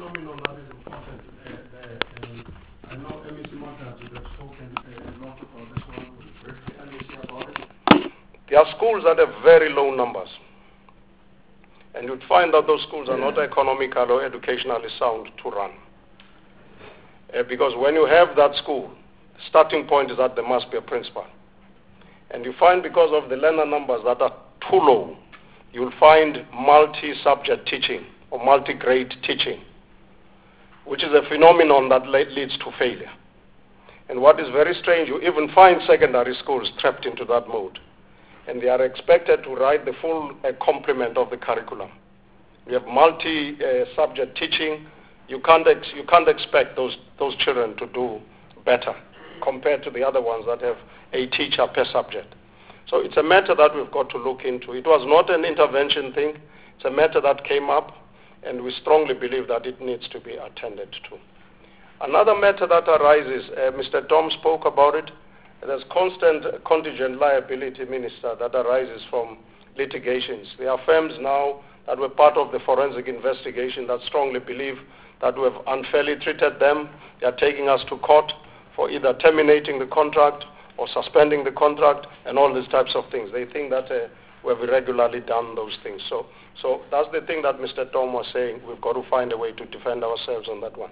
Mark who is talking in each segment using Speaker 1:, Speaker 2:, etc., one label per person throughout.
Speaker 1: phenomenon that is important. I know MEC Montague has spoken a lot about this one. Briefly, MEC about it. There are schools that have very low numbers. And you'd find that those schools are not economically or educationally sound to run. Because when you have that school, starting point is that there must be a principal. And you find because of the learner numbers that are too low, you'll find multi-subject teaching or multi-grade teaching, which is a phenomenon that leads to failure. And what is very strange, you even find secondary schools trapped into that mode. And they are expected to write the full complement of the curriculum. We have multi-subject teaching. You can't expect those children to do better compared to the other ones that have a teacher per subject. So it's a matter that we've got to look into. It was not an intervention thing. It's a matter that came up, and we strongly believe that it needs to be attended to. Another matter that arises, Mr. Tom spoke about it. There's constant contingent liability, Minister, that arises from litigations. There are firms now that were part of the forensic investigation that strongly believe that we have unfairly treated them. They are taking us to court for either terminating the contract or suspending the contract and all these types of things. They think that we have irregularly done those things. So that's the thing that Mr. Tom was saying. We've got to find a way to defend ourselves on that one.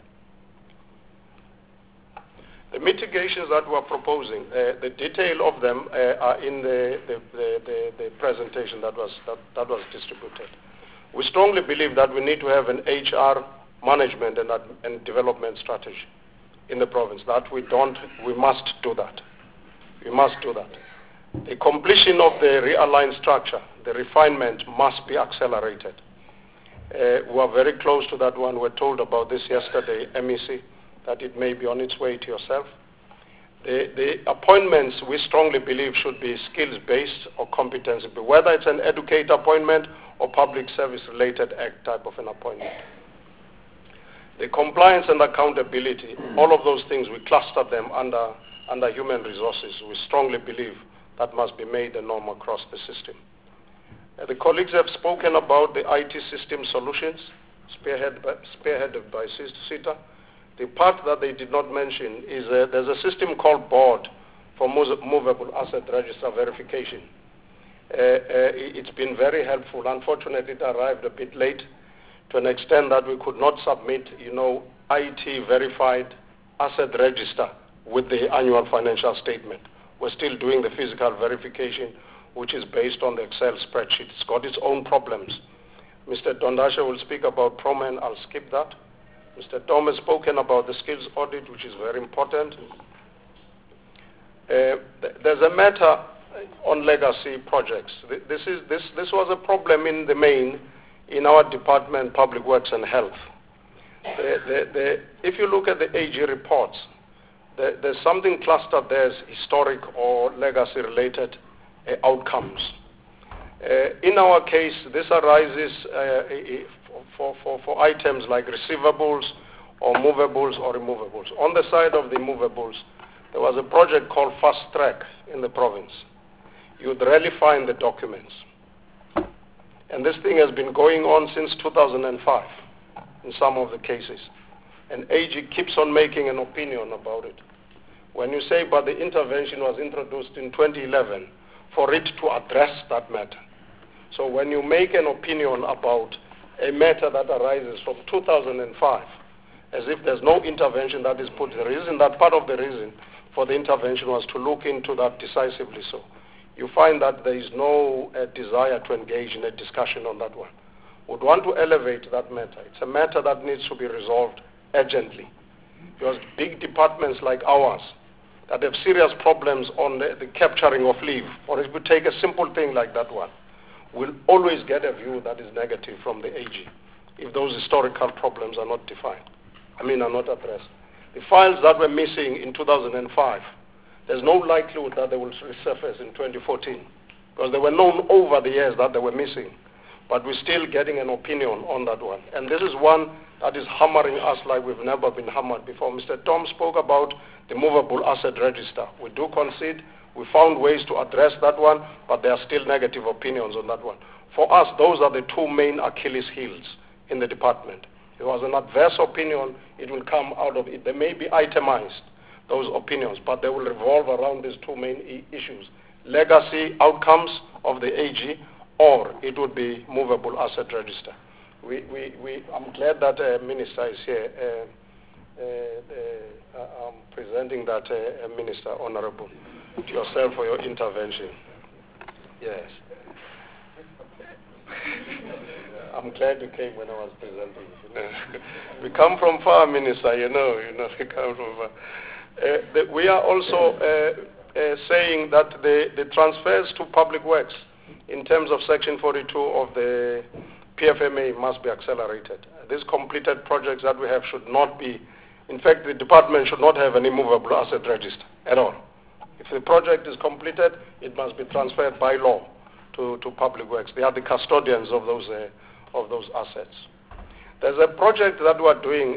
Speaker 1: The mitigations that we're proposing, the detail of them are in the presentation that was distributed. We strongly believe that we need to have an HR management and development strategy in the province. That we must do that. We must do that. The completion of the realigned structure, the refinement must be accelerated. We are very close to that one. We were told about this yesterday, MEC, that it may be on its way to yourself. The appointments we strongly believe should be skills-based or competency-based, whether it's an educator appointment or public service-related act type of an appointment. The compliance and accountability, all of those things, we cluster them under human resources. We strongly believe that must be made a norm across the system. The colleagues have spoken about the IT system solutions, spearheaded by SETA. The part that they did not mention is there's a system called BOARD for movable asset register verification. It's been very helpful. Unfortunately, it arrived a bit late to an extent that we could not submit, IT verified asset register with the annual financial statement. We're still doing the physical verification, which is based on the Excel spreadsheet. It's got its own problems. Mr. Dondasha will speak about PROMEN. I'll skip that. Mr. Tom has spoken about the skills audit, which is very important. There's a matter on legacy projects. This was a problem in the main in our department, Public Works and Health. If you look at the AG reports, there's something clustered there as historic or legacy-related outcomes. In our case, this arises for items like receivables or movables or removables. On the side of the movables, there was a project called Fast Track in the province. You'd rarely find the documents. And this thing has been going on since 2005 in some of the cases. And AG keeps on making an opinion about it. When you say, but the intervention was introduced in 2011 for it to address that matter. So when you make an opinion about a matter that arises from 2005, as if there's no intervention that is put, the reason that part of the reason for the intervention was to look into that decisively so. You find that there is no desire to engage in a discussion on that one. Would want to elevate that matter. It's a matter that needs to be resolved urgently. Because big departments like ours that have serious problems on the capturing of leave, or if we take a simple thing like that one, will always get a view that is negative from the AG if those historical problems are not defined. are not addressed. The files that were missing in 2005, there's no likelihood that they will resurface in 2014 because they were known over the years that they were missing. But we're still getting an opinion on that one. And this is one that is hammering us like we've never been hammered before. Mr. Tom spoke about the movable asset register. We do concede. We found ways to address that one, but there are still negative opinions on that one. For us, those are the two main Achilles heels in the department. there was an adverse opinion, it will come out of it. They may be itemized, those opinions, but they will revolve around these two main issues: legacy outcomes of the AG, or it would be movable asset register. I'm glad that Minister is here. I'm presenting that Minister, Honorable, to yourself for your intervention. Yes. I'm glad you came when I was presenting. We come from far, Minister, we come from far. We are also saying that the transfers to public works in terms of Section 42 of the PFMA must be accelerated. These completed projects that we have should not be, in fact, the department should not have any movable asset register at all. If the project is completed, it must be transferred by law to public works. They are the custodians of those assets. There's a project that we are doing.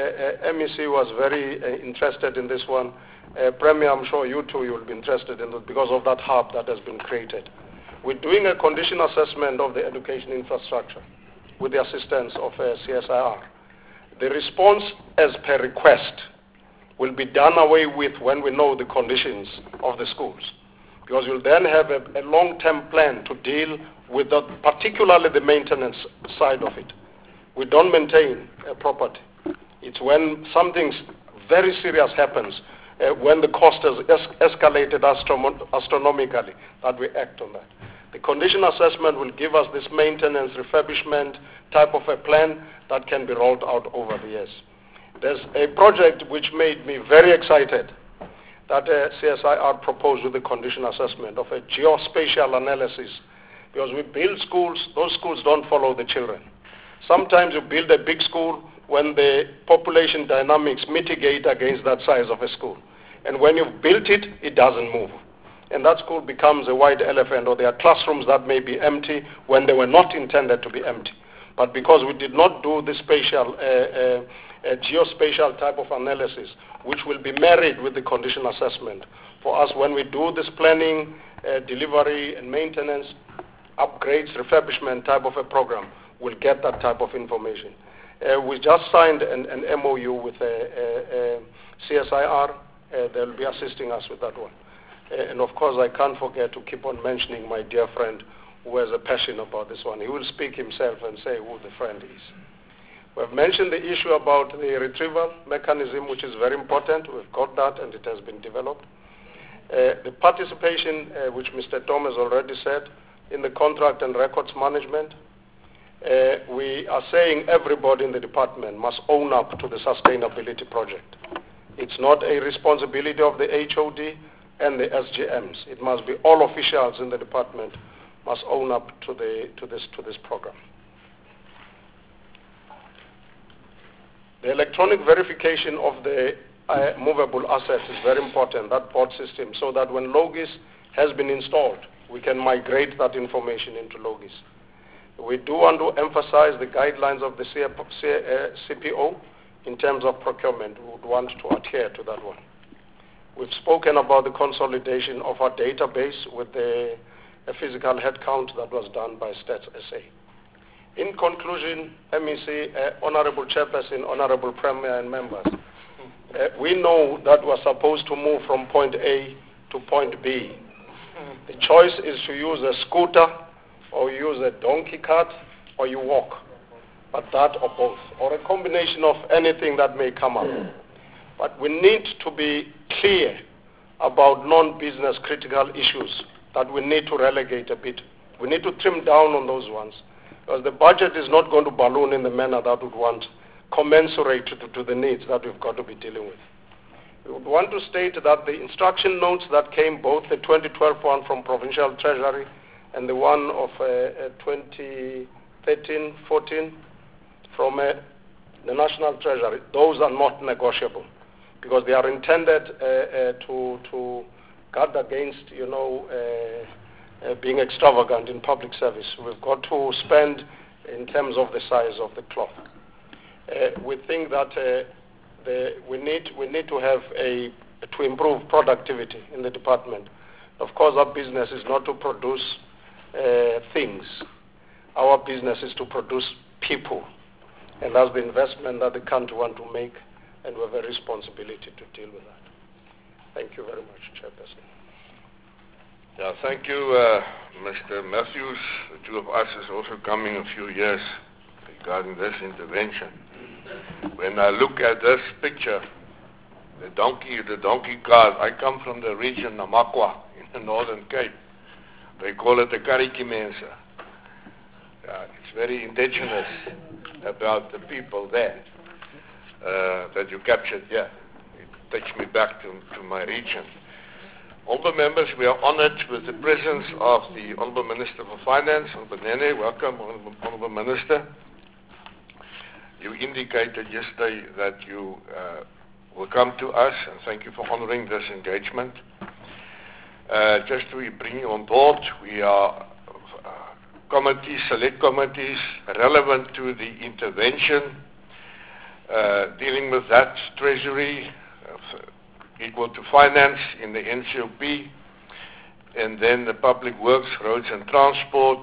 Speaker 1: MEC was very interested in this one. Premier, I'm sure you too, you will be interested in it because of that hub that has been created. We're doing a condition assessment of the education infrastructure with the assistance of CSIR. The response as per request will be done away with when we know the conditions of the schools, because you'll then have a long-term plan to deal with particularly the maintenance side of it. We don't maintain property. It's when something very serious happens, when the cost has escalated astronomically, that we act on that. The condition assessment will give us this maintenance refurbishment type of a plan that can be rolled out over the years. There's a project which made me very excited that CSIR proposed with the condition assessment of a geospatial analysis, because we build schools, those schools don't follow the children. Sometimes you build a big school when the population dynamics mitigate against that size of a school. And when you've built it, it doesn't move. And that school becomes a white elephant, or there are classrooms that may be empty when they were not intended to be empty. But because we did not do the spatial, geospatial type of analysis, which will be married with the condition assessment, for us when we do this planning, delivery and maintenance, upgrades, refurbishment type of a program, we'll get that type of information. We just signed an MOU with CSIR. They'll be assisting us with that one. And of course, I can't forget to keep on mentioning my dear friend who has a passion about this one. He will speak himself and say who the friend is. We've mentioned the issue about the retrieval mechanism, which is very important. We've got that, and it has been developed. The participation, which Mr. Tom has already said, in the contract and records management, we are saying everybody in the department must own up to the sustainability project. It's not a responsibility of the HOD and the SGMs. It must be all officials in the department must own up to this program. The electronic verification of the movable assets is very important, that board system, so that when LOGIS has been installed, we can migrate that information into LOGIS. We do want to emphasize the guidelines of the CPO in terms of procurement. We would want to adhere to that one. We've spoken about the consolidation of our database with a physical headcount that was done by Stats SA. In conclusion, MEC, Honorable Chairperson, Honorable Premier and members, we know that we're supposed to move from point A to point B. The choice is to use a scooter, or use a donkey cart, or you walk, but that or both, or a combination of anything that may come up. But we need to be clear about non-business critical issues that we need to relegate a bit. We need to trim down on those ones, because the budget is not going to balloon in the manner that we would want, commensurate to the needs that we've got to be dealing with. We would want to state that the instruction notes that came, both the 2012 one from Provincial Treasury and the one of 2013-14 from the National Treasury, those are not negotiable, because they are intended to guard against, being extravagant in public service. We've got to spend in terms of the size of the cloth. We think that we need to have to improve productivity in the department. Of course, our business is not to produce things. Our business is to produce people. And that's the investment that the country want to make, and we have a responsibility to deal with that. Thank you very much, Chairperson.
Speaker 2: Yeah, thank you, Mr. Matthews. The two of us is also coming a few years regarding this intervention. When I look at this picture, the donkey cart, I come from the region Namakwa in the Northern Cape. They call it the Karikimensa. It's very indigenous about the people there that you captured here. It takes me back to my region. Honourable members, we are honoured with the presence of the Honourable Minister for Finance, Honourable Nene. Welcome, Honourable Minister. You indicated yesterday that you will come to us, and thank you for honouring this engagement. Just to bring you on board, we are committees, select committees, relevant to the intervention, dealing with that treasury, equal to finance in the NCOP, and then the public works, roads and transport,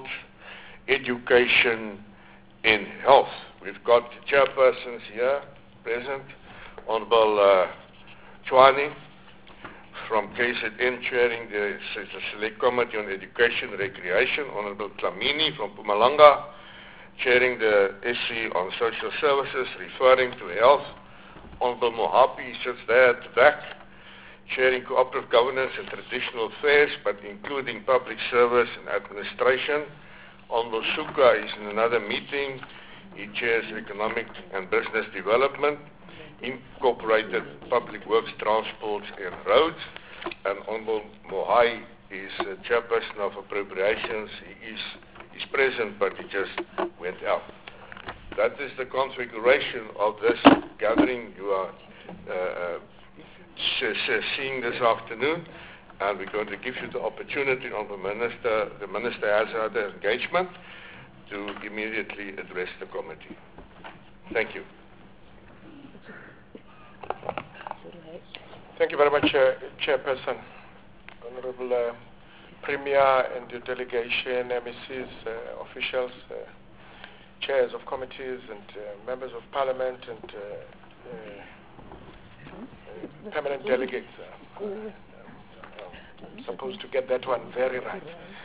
Speaker 2: education, and health. We've got the chairpersons here present, Honorable Chwani from KZN chairing the Select Committee on Education and Recreation, Honorable Tlamini from Mpumalanga chairing the SC on Social Services referring to health, Honorable Mohapi sits there at the back chairing cooperative governance and traditional affairs, but including public service and administration. Honorable Suka is in another meeting. He chairs economic and business development, incorporated public works, transport and roads. And Honorable Mohai is chairperson of appropriations. He is present, but he just went out. That is the configuration of this gathering you are seeing this afternoon, and we're going to give you the opportunity, Honourable Minister. The Minister has had an engagement to immediately address the committee. Thank you.
Speaker 1: Thank you very much, Chairperson. Honourable Premier and your delegation, MECs, officials, chairs of committees and members of parliament and permanent delegates. I'm supposed to get that one very right.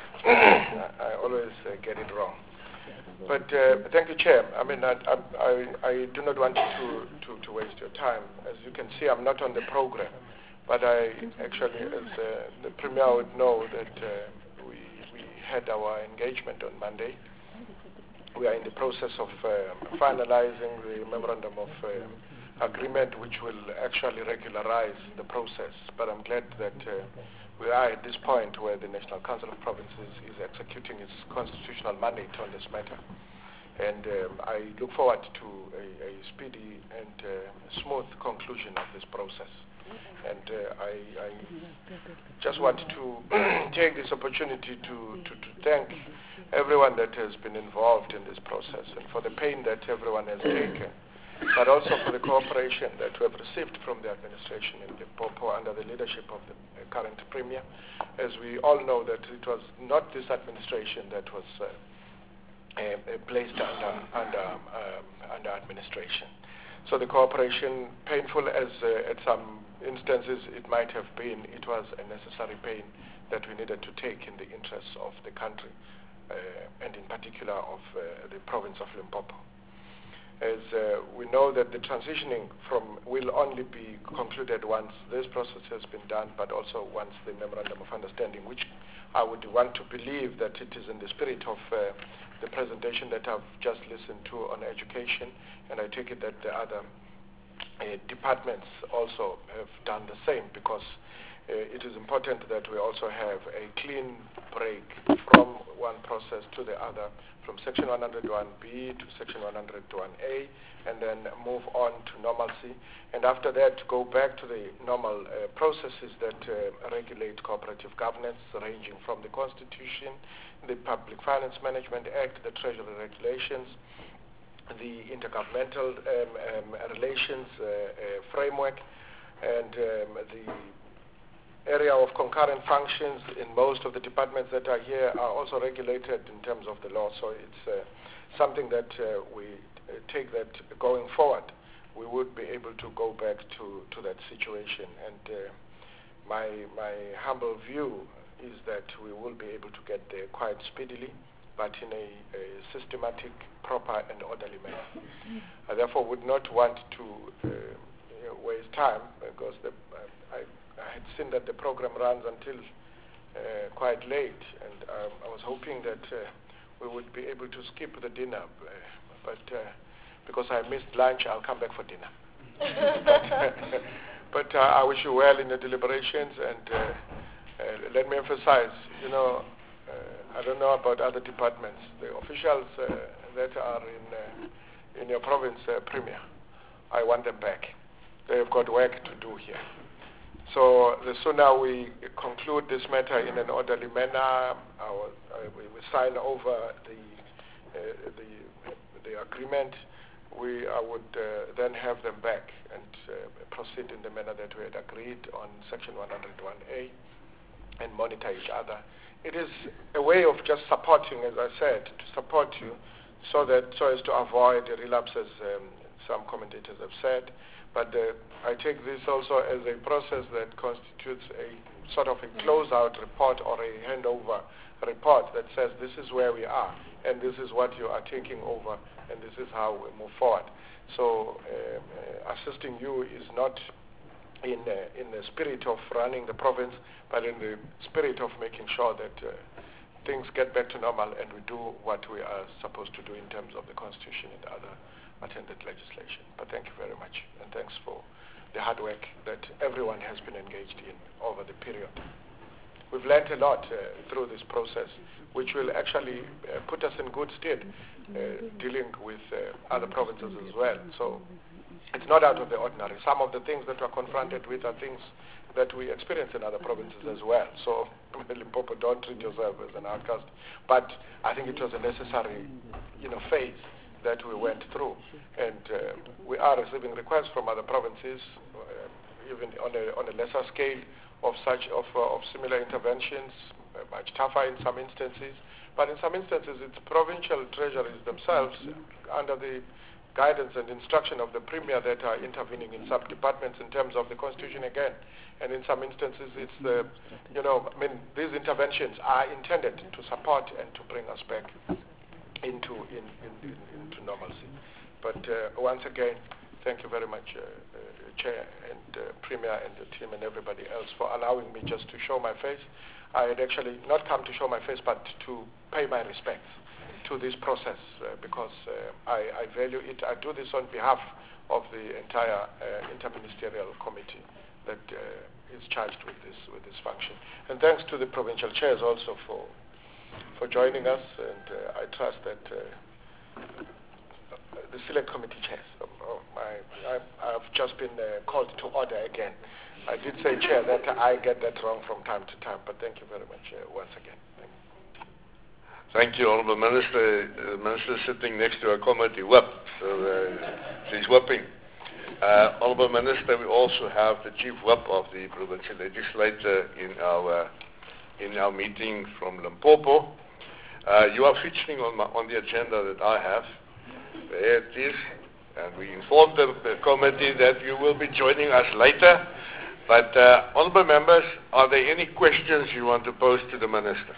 Speaker 1: I always get it wrong. But thank you, Chair. I mean, I do not want you to waste your time. As you can see, I'm not on the program. But I actually, as the Premier would know, that we had our engagement on Monday. We are in the process of finalizing the memorandum of agreement, which will actually regularize the process. But I'm glad that we are at this point where the National Council of Provinces is executing its constitutional mandate on this matter. And I look forward to a speedy and smooth conclusion of this process. And I just want to take this opportunity to thank everyone that has been involved in this process and for the pain that everyone has taken, but also for the cooperation that we have received from the administration in Limpopo under the leadership of the current Premier. As we all know that it was not this administration that was placed under administration. So the cooperation, painful as at some instances it might have been, it was a necessary pain that we needed to take in the interests of the country and in particular of the province of Limpopo. As we know that the transitioning will only be concluded once this process has been done, but also once the memorandum of understanding, which I would want to believe that it is in the spirit of the presentation that I've just listened to on education, and I take it that the other departments also have done the same, because it is important that we also have a clean break from one process to the other, from Section 101B to Section 101A, and then move on to normalcy. And after that, go back to the normal processes that regulate cooperative governance, ranging from the Constitution, the Public Finance Management Act, the Treasury Regulations, the Intergovernmental Relations Framework, and the area of concurrent functions in most of the departments that are here are also regulated in terms of the law. So it's something that we take that going forward, we would be able to go back to that situation. And my humble view is that we will be able to get there quite speedily, but in a systematic, proper, and orderly manner. I therefore would not want to waste time, because I had seen that the program runs until quite late, and I was hoping that we would be able to skip the dinner, but because I missed lunch, I'll come back for dinner. But I wish you well in the deliberations, and let me emphasize, I don't know about other departments. The officials that are in your province, Premier, I want them back. They have got work to do here. So the sooner we conclude this matter in an orderly manner, we sign over the agreement, I would then have them back and proceed in the manner that we had agreed on Section 101A and monitor each other. It is a way of just supporting, as I said, to support you so as to avoid relapses, some commentators have said. But I take this also as a process that constitutes a sort of a closeout report or a handover report that says this is where we are and this is what you are taking over and this is how we move forward. So assisting you is not in the spirit of running the province, but in the spirit of making sure that things get back to normal and we do what we are supposed to do in terms of the Constitution and other attendant legislation. But thank you very much, and thanks for the hard work that everyone has been engaged in over the period. We've learned a lot through this process, which will actually put us in good stead dealing with other provinces as well. So it's not out of the ordinary. Some of the things that we're confronted with are things that we experience in other provinces as well. So Limpopo, don't treat yourself as an outcast. But I think it was a necessary phase that we went through, and we are receiving requests from other provinces, even on a lesser scale, of similar interventions, much tougher in some instances. But in some instances, it's provincial treasuries themselves, under the guidance and instruction of the Premier, that are intervening in some departments in terms of the Constitution again. And in some instances, it's these interventions are intended to support and to bring us back into normalcy. But once again, thank you very much, Chair and Premier and the team and everybody else for allowing me just to show my face. I had actually not come to show my face, but to pay my respects to this process because I value it. I do this on behalf of the entire interministerial committee that is charged with this function. And thanks to the provincial chairs also for joining us, and I trust that the select committee chairs. I've just been called to order again. I did say, Chair, that I get that wrong from time to time, but thank you very much once again.
Speaker 2: Thank you, Honourable Minister. The Minister is sitting next to a committee whip, so she's whipping. Honourable Minister, we also have the Chief Whip of the Provincial Legislature in our meeting from Limpopo. You are featuring on the agenda that I have. There it is. And we informed the committee that you will be joining us later. But honourable members, are there any questions you want to pose to the Minister?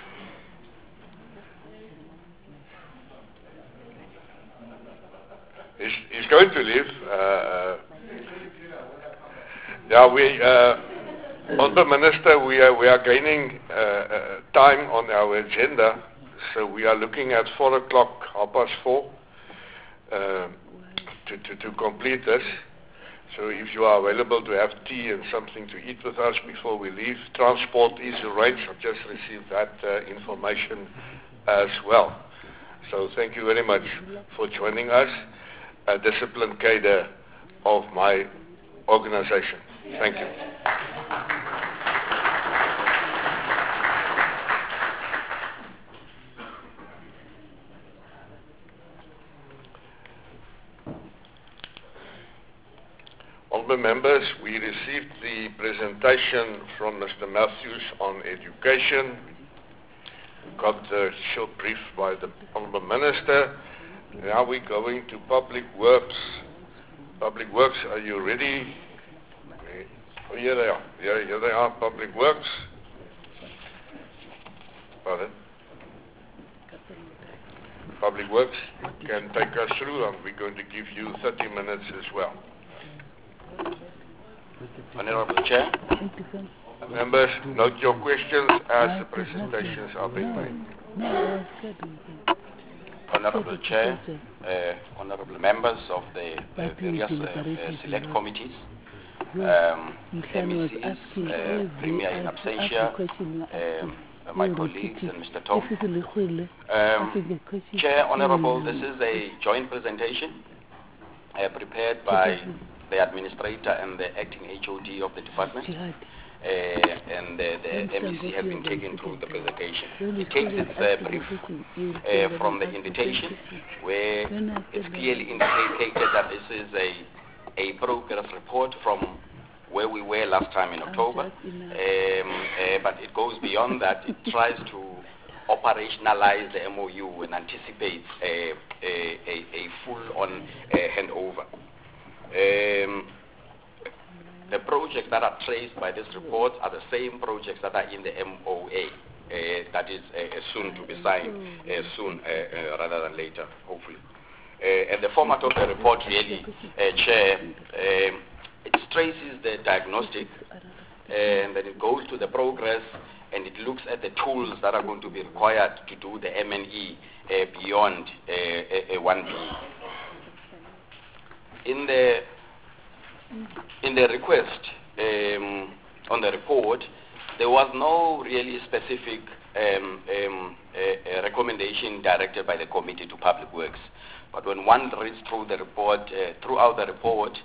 Speaker 2: He's going to leave. Honourable Minister, we are gaining time on our agenda, so we are looking at 4 o'clock, 4:30, to complete this. So if you are available to have tea and something to eat with us before we leave, transport is arranged. I've just received that information as well. So thank you very much for joining us, a disciplined cadre of my organization. Thank you. Honourable members, we received the presentation from Mr. Matthews on education. Got the short brief by the Honourable Minister. Now we're going to Public Works. Public Works, are you ready? Oh, here they are. Here they are, Public Works. Pardon? Public Works can take us through, and we're going to give you 30 minutes as well.
Speaker 3: Honorable Chair.
Speaker 2: Members, note your questions as the presentations are being made.
Speaker 3: Honorable Chair, honorable members of the various select committees, MECs, Premier in absentia, my colleagues and Mr. Tom. Chair, Honorable, this is a joint presentation prepared by the administrator and the acting HOD of the department. And the MEC has been taken through the presentation. It takes its brief from the invitation, where it's clearly indicated that this is a progress report from where we were last time in October, but it goes beyond that. It tries to operationalize the MOU and anticipates a full-on handover. The projects that are traced by this report are the same projects that are in the MOA, that is soon to be signed, soon rather than later, hopefully. And the format of the report really, Chair, it traces the diagnostic, and then it goes to the progress, and it looks at the tools that are going to be required to do the M&E beyond 1B. In the request on the report, there was no really specific recommendation directed by the Committee to Public Works. But when one reads through the report, throughout the report,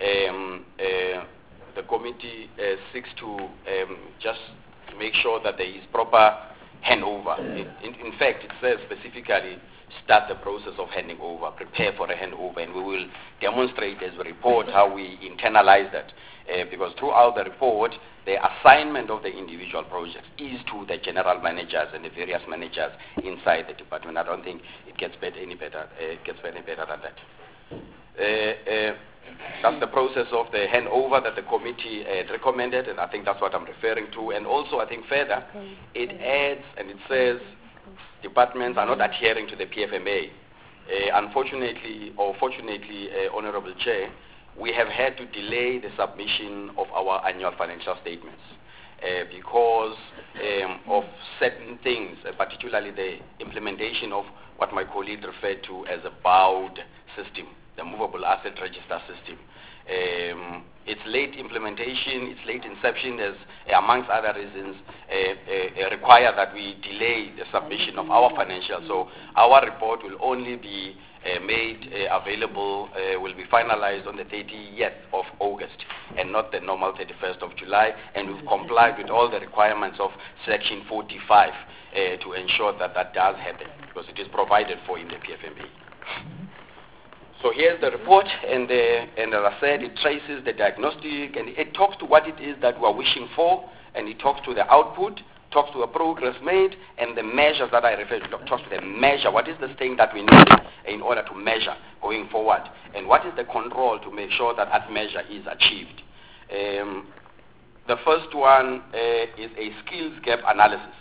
Speaker 3: the committee seeks to just make sure that there is proper handover. In fact, it says specifically, start the process of handing over, prepare for a handover, and we will demonstrate as we report how we internalize that. Because throughout the report, the assignment of the individual projects is to the general managers and the various managers inside the department. I don't think it gets any better than that. That's the process of the handover that the committee had recommended, and I think that's what I'm referring to. And also, I think further, it adds and it says departments are not adhering to the PFMA. Unfortunately, or fortunately, Honorable Chair, we have had to delay the submission of our annual financial statements because of certain things, particularly the implementation of what my colleague referred to as a BOWD system, the Movable Asset Register system. Its late implementation, its late inception, as amongst other reasons, require that we delay the submission of our financials. So our report will only be made available, will be finalized on the 30th of August and not the normal 31st of July. And we've complied with all the requirements of Section 45 to ensure that that does happen, because it is provided for in the PFMA. So here's the report, and as I said, it traces the diagnostic, and it talks to what it is that we are wishing for, and it talks to the output, talks to the progress made, and the measures that I referred to, talks to the measure. What is the thing that we need in order to measure going forward, and what is the control to make sure that that measure is achieved? The first one is a skills gap analysis.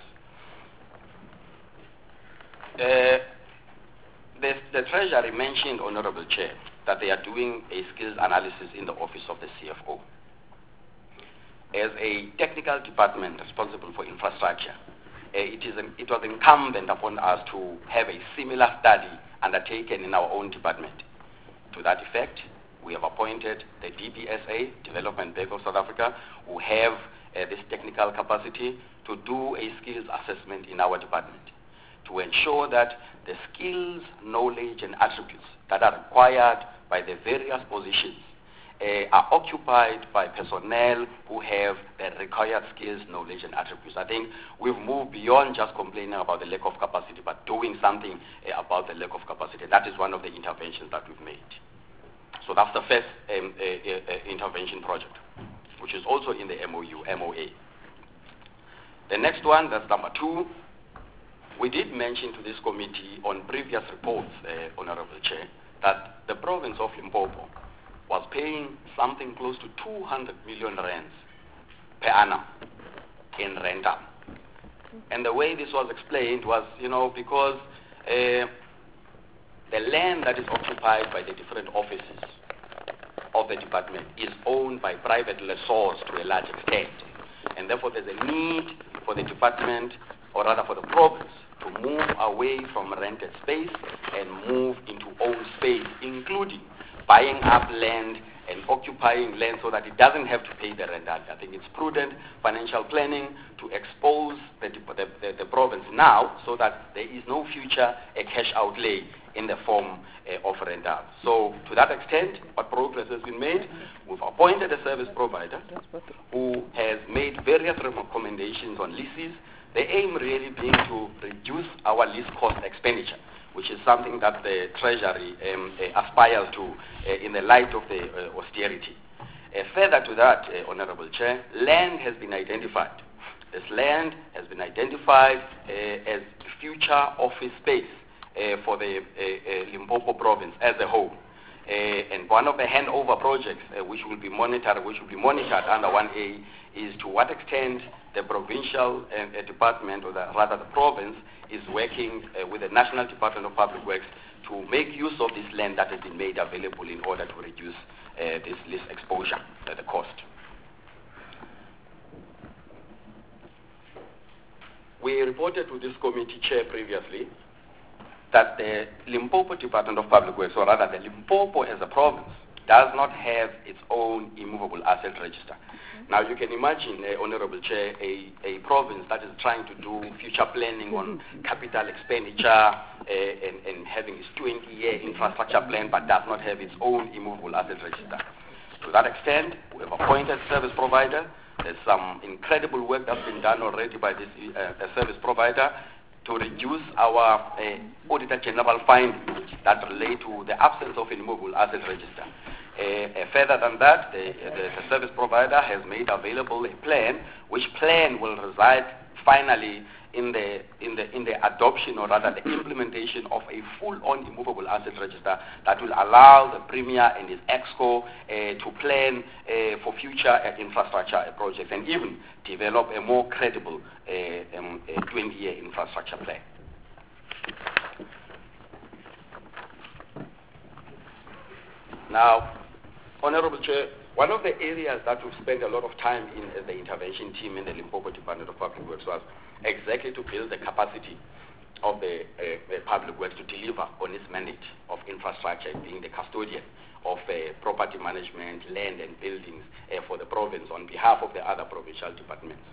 Speaker 3: The Treasury mentioned, Honorable Chair, that they are doing a skills analysis in the office of the CFO. As a technical department responsible for infrastructure, it was incumbent upon us to have a similar study undertaken in our own department. To that effect, we have appointed the DBSA, Development Bank of South Africa, who have this technical capacity to do a skills assessment in our department, to ensure that the skills, knowledge, and attributes that are required by the various positions are occupied by personnel who have the required skills, knowledge, and attributes. I think we've moved beyond just complaining about the lack of capacity, but doing something about the lack of capacity. That is one of the interventions that we've made. So that's the first intervention project, which is also in the MOA. The next one, that's number 2, We did mention to this committee on previous reports, Honorable Chair, that the province of Limpopo was paying something close to 200 million rands per annum in rental. And the way this was explained was, because the land that is occupied by the different offices of the department is owned by private lessors to a large extent. And therefore there's a need for the department, or rather for the province, to move away from rented space and move into owned space, including buying up land and occupying land so that it doesn't have to pay the rent. I think it's prudent financial planning to expose the province now so that there is no future cash outlay in the form of rental. So to that extent, what progress has been made, we've appointed a service provider who has made various recommendations on leases. The aim really being to reduce our lease cost expenditure, which is something that the Treasury aspires to in the light of the austerity. Further to that, Honorable Chair, land has been identified. This land has been identified as future office space for the Limpopo province as a whole. And one of the handover projects which will be monitored under 1A is to what extent the provincial department, or rather the province, is working with the National Department of Public Works to make use of this land that has been made available in order to reduce this lease exposure, the cost. We reported to this committee chair previously that the Limpopo Department of Public Works, or rather the Limpopo as a province, does not have its own immovable asset register. Now you can imagine, Honorable Chair, a province that is trying to do future planning on capital expenditure and having its 20-year infrastructure plan but does not have its own immovable asset register. To that extent, we have appointed service provider. There's some incredible work that's been done already by this service provider to reduce our Auditor General findings that relate to the absence of an immovable asset register. Further than that, the service provider has made available a plan, which plan will reside finally in the adoption, or rather the implementation of a full-on immovable asset register that will allow the Premier and his EXCO to plan for future infrastructure projects and even develop a more credible 20-year infrastructure plan. Now, Honorable Chair, one of the areas that we've spent a lot of time in as the intervention team in the Limpopo Department of Public Works was exactly to build the capacity of the public works to deliver on its mandate of infrastructure, being the custodian of property management, land and buildings for the province on behalf of the other provincial departments.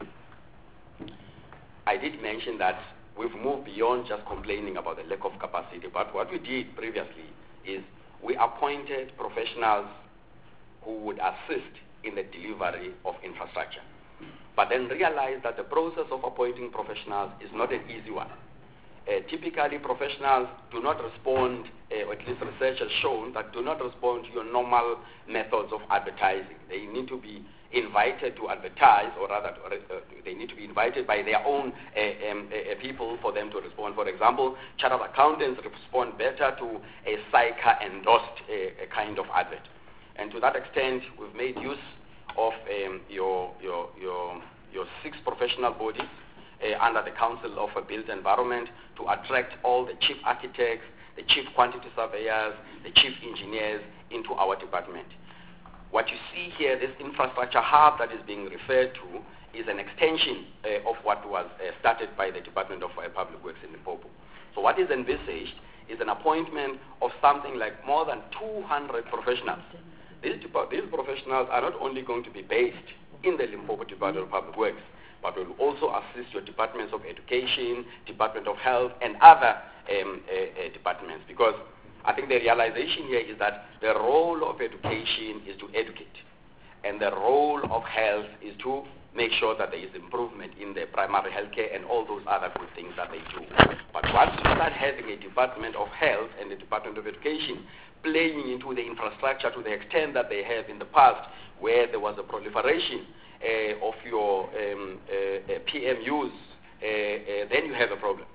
Speaker 3: I did mention that we've moved beyond just complaining about the lack of capacity, but what we did previously is we appointed professionals who would assist in the delivery of infrastructure, but then realized that the process of appointing professionals is not an easy one. Typically, professionals do not respond, or at least research has shown that do not respond to your normal methods of advertising. They need to be invited to advertise, or rather, they need to be invited by their own people for them to respond. For example, chartered accountants respond better to a SAICA-endorsed kind of advert. And to that extent, we've made use of your 6 professional bodies under the Council of Built Environment to attract all the chief architects, the chief quantity surveyors, the chief engineers into our department. What you see here, this infrastructure hub that is being referred to, is an extension of what was started by the Department of Public Works in Limpopo. So what is envisaged is an appointment of something like more than 200 professionals. These professionals are not only going to be based in the Limpopo Department of Public Works, but will also assist your departments of education, Department of Health, and other departments. Because I think the realization here is that the role of education is to educate, and the role of health is to make sure that there is improvement in the primary health care and all those other good things that they do. But once you start having a Department of Health and a Department of Education playing into the infrastructure to the extent that they have in the past, where there was a proliferation of your PMUs, then you have a problem.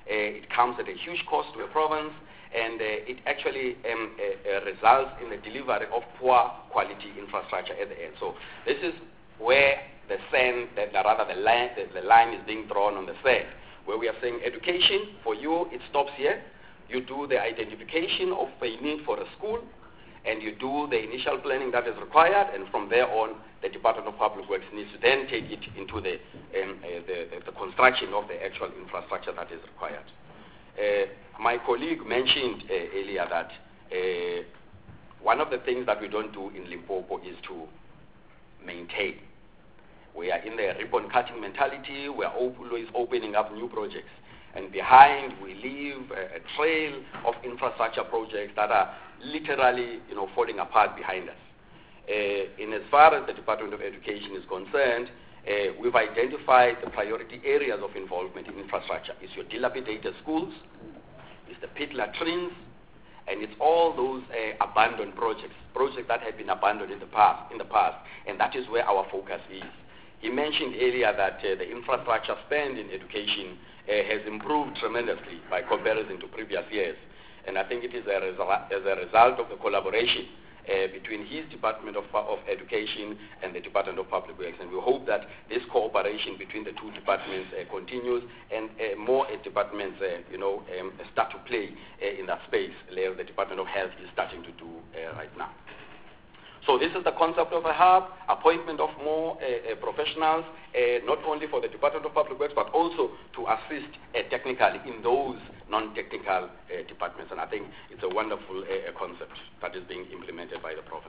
Speaker 3: It comes at a huge cost to a province, and it actually results in the delivery of poor quality infrastructure at the end. So this is where the sand, the line is being drawn on the sand, where we are saying education, for you, it stops here. You do the identification of a need for a school, and you do the initial planning that is required, and from there on, the Department of Public Works needs to then take it into the construction of the actual infrastructure that is required. My colleague mentioned earlier that one of the things that we don't do in Limpopo is to maintain. We are in the ribbon-cutting mentality. We are always opening up new projects. And behind, we leave a trail of infrastructure projects that are literally, falling apart behind us. In as far as the Department of Education is concerned, we've identified the priority areas of involvement in infrastructure. It's your dilapidated schools, it's the pit latrines, and it's all those abandoned projects that have been abandoned in the past, and that is where our focus is. He mentioned earlier that the infrastructure spend in education has improved tremendously by comparison to previous years, and I think it is as a result of the collaboration between his Department of Education and the Department of Public Works, and we hope that this cooperation between the two departments continues, and more departments start to play in that space. The Department of Health is starting to do right now. So this is the concept of a hub, appointment of more professionals, not only for the Department of Public Works, but also to assist technically in those non-technical departments. And I think it's a wonderful concept that is being implemented by the province.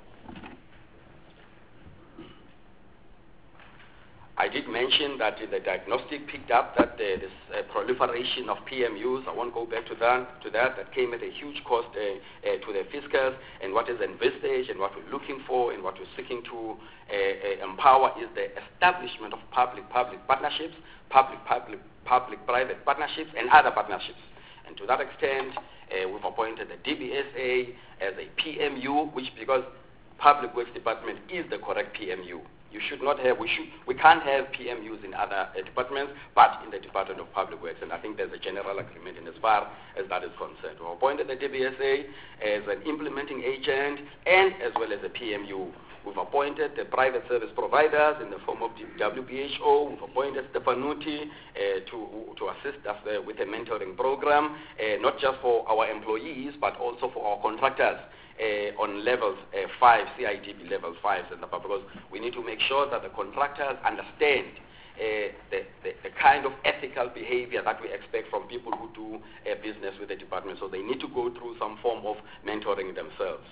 Speaker 3: I did mention that the diagnostic picked up that this proliferation of PMUs. I won't go back to that. That came at a huge cost to the fiscals, and what is envisaged and what we're looking for and what we're seeking to empower is the establishment of public-public partnerships, public-private partnerships, and other partnerships. And to that extent, we've appointed the DBSA as a PMU, which, because Public Works Department is the correct PMU. We can't have PMUs in other departments, but in the Department of Public Works, and I think there's a general agreement in as far as that is concerned. We appointed the DBSA as an implementing agent and as well as a PMU. We've appointed the private service providers in the form of the WBHO. We've appointed Stefanuti to assist us with a mentoring program, not just for our employees, but also for our contractors. On levels 5, CIDB level 5, because we need to make sure that the contractors understand the kind of ethical behavior that we expect from people who do business with the department. So they need to go through some form of mentoring themselves.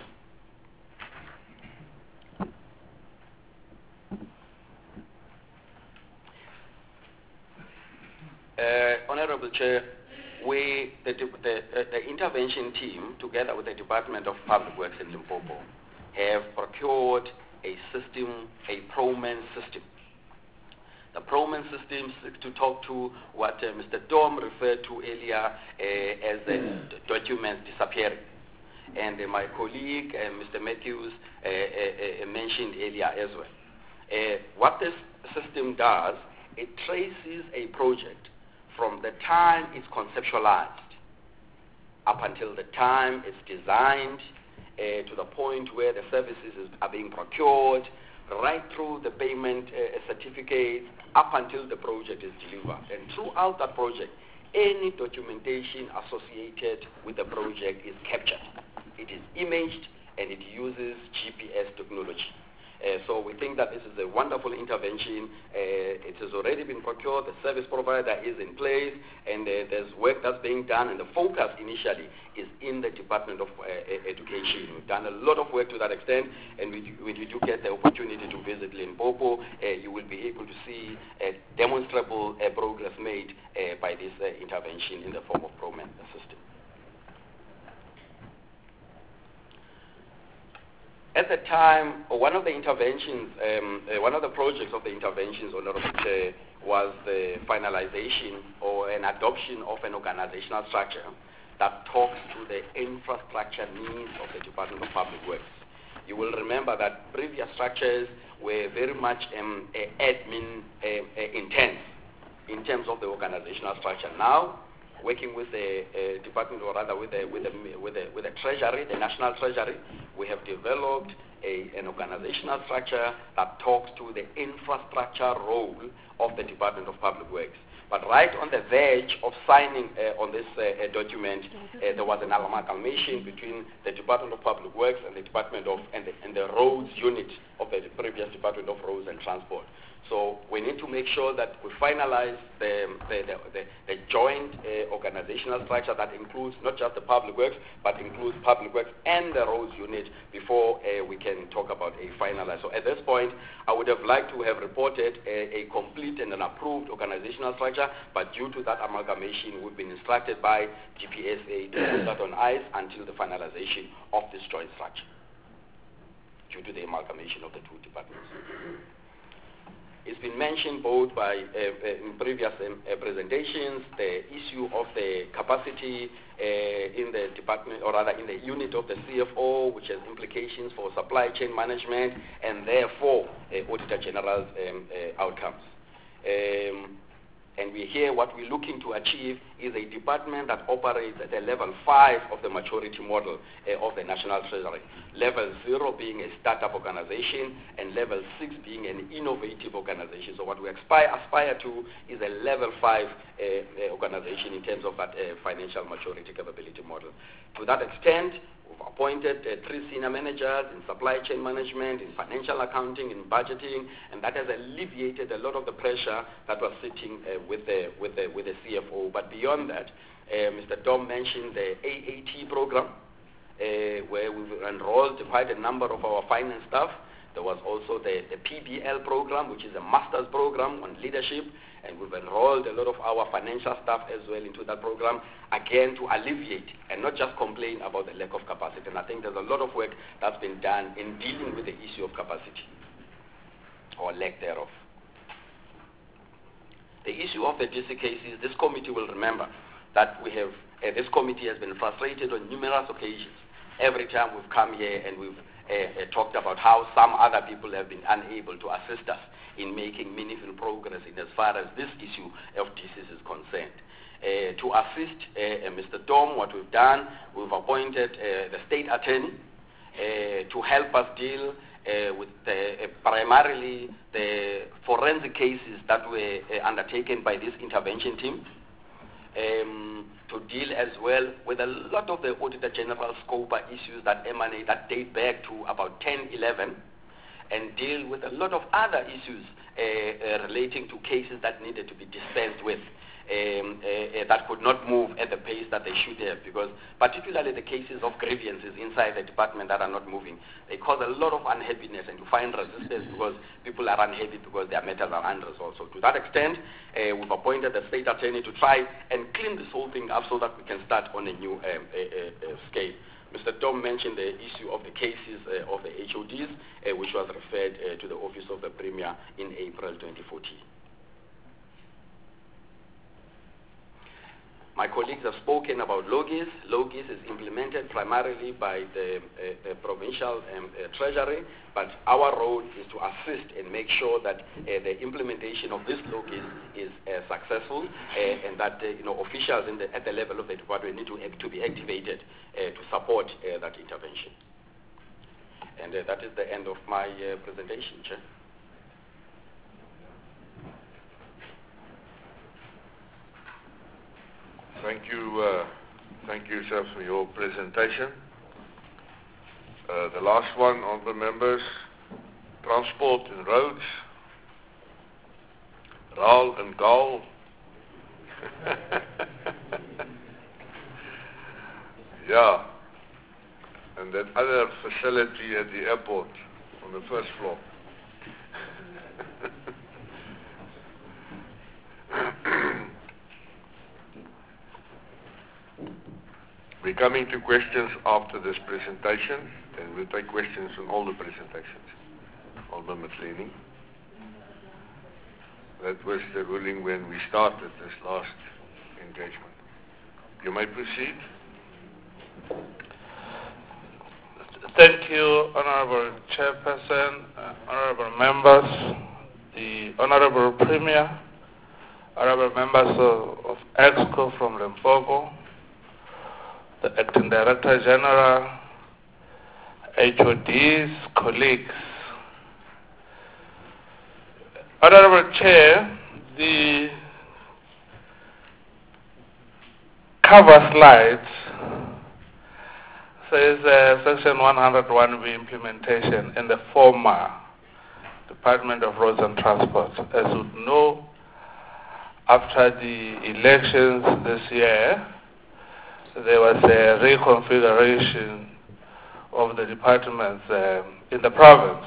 Speaker 3: Honorable Chair, the intervention team, together with the Department of Public Works in Limpopo, have procured a system, a ProMan system. The ProMan system is to talk to what Mr. Dom referred to earlier as the documents disappearing. And my colleague, Mr. Matthews, mentioned earlier as well. What this system does, it traces a project from the time it's conceptualized up until the time it's designed, to the point where the services are being procured, right through the payment certificate, up until the project is delivered. And throughout that project, any documentation associated with the project is captured. It is imaged, and it uses GPS technology. So we think that this is a wonderful intervention. It has already been procured. The service provider is in place, and there's work that's being done. And the focus initially is in the Department of Education. We've done a lot of work to that extent, and when you do get the opportunity to visit Limpopo, you will be able to see demonstrable progress made by this intervention in the form of ProMan system. At the time, one of the interventions, one of the projects of the interventions, Honorable Chair, was the finalization or an adoption of an organizational structure that talks to the infrastructure needs of the Department of Public Works. You will remember that previous structures were very much admin intense in terms of the organizational structure. Now, working with the department, or rather with the Treasury, the National Treasury. We have developed an organizational structure that talks to the infrastructure role of the Department of Public Works. But right on the verge of signing on this document, there was an amalgamation between the Department of Public Works and the Department of and the Roads unit of the previous Department of Roads and Transport. So we need to make sure that we finalize the joint organizational structure that includes not just the public works, but includes public works and the roads unit before we can talk about a finalized. So at this point, I would have liked to have reported a complete and an approved organizational structure, but due to that amalgamation, we've been instructed by GPSA to put that on ice until the finalization of this joint structure due to the amalgamation of the two departments. It's been mentioned both by in previous presentations, the issue of the capacity in the department, or rather in the unit of the CFO, which has implications for supply chain management and therefore Auditor General's outcomes. And we hear what we're looking to achieve is a department that operates at the level 5 of the maturity model of the National Treasury. Level 0 being a startup organization and level 6 being an innovative organization. So what we aspire to is a level 5 organization in terms of that financial maturity capability model. To that extent, we've appointed 3 senior managers in supply chain management, in financial accounting, in budgeting, and that has alleviated a lot of the pressure that was sitting with the CFO. But beyond that, Mr. Dom mentioned the AAT program, where we've enrolled quite a number of our finance staff. There was also the PBL program, which is a master's program on leadership, and we've enrolled a lot of our financial staff as well into that program, again to alleviate and not just complain about the lack of capacity. And I think there's a lot of work that's been done in dealing with the issue of capacity, or lack thereof. The issue of the DC cases, this committee will remember that we have, this committee has been frustrated on numerous occasions. Every time we've come here and we've talked about how some other people have been unable to assist us in making meaningful progress in as far as this issue of DCs is concerned. To assist Mr. Dom, what we've done, we've appointed the state attorney to help us deal with primarily the forensic cases that were undertaken by this intervention team, to deal as well with a lot of the Auditor General scope issues that emanate, that date back to about 10-11, and deal with a lot of other issues relating to cases that needed to be dispensed with, that could not move at the pace that they should have, because particularly the cases of grievances inside the department that are not moving, they cause a lot of unhappiness and you find resistance because people are unhappy because their matters are unresolved. So to that extent, we've appointed the state attorney to try and clean this whole thing up so that we can start on a new scale. Mr. Dom mentioned the issue of the cases of the HODs, which was referred to the Office of the Premier in April 2014. My colleagues have spoken about LOGIS. LOGIS is implemented primarily by the provincial treasury, but our role is to assist and make sure that the implementation of this LOGIS is successful, and that officials at the level of the department need to be activated to support that intervention. And that is the end of my presentation, Chair.
Speaker 2: Thank you, sir, for your presentation. The last one, honourable members, transport and roads. Raul and Gaul. Yeah, and that other facility at the airport on the first floor. We're coming to questions after this presentation, and we'll take questions on all the presentations. Alderman Matleni. That was the ruling when we started this last engagement. You may proceed.
Speaker 4: Thank you, Honorable Chairperson, Honorable Members, the Honorable Premier, Honorable Members of EXCO from Honorable Mpogo, the Acting Director General, HODs, colleagues. Honorable Chair, the cover slides says Section 101B implementation in the former Department of Roads and Transport. As you know, after the elections this year, there was a reconfiguration of the departments in the province.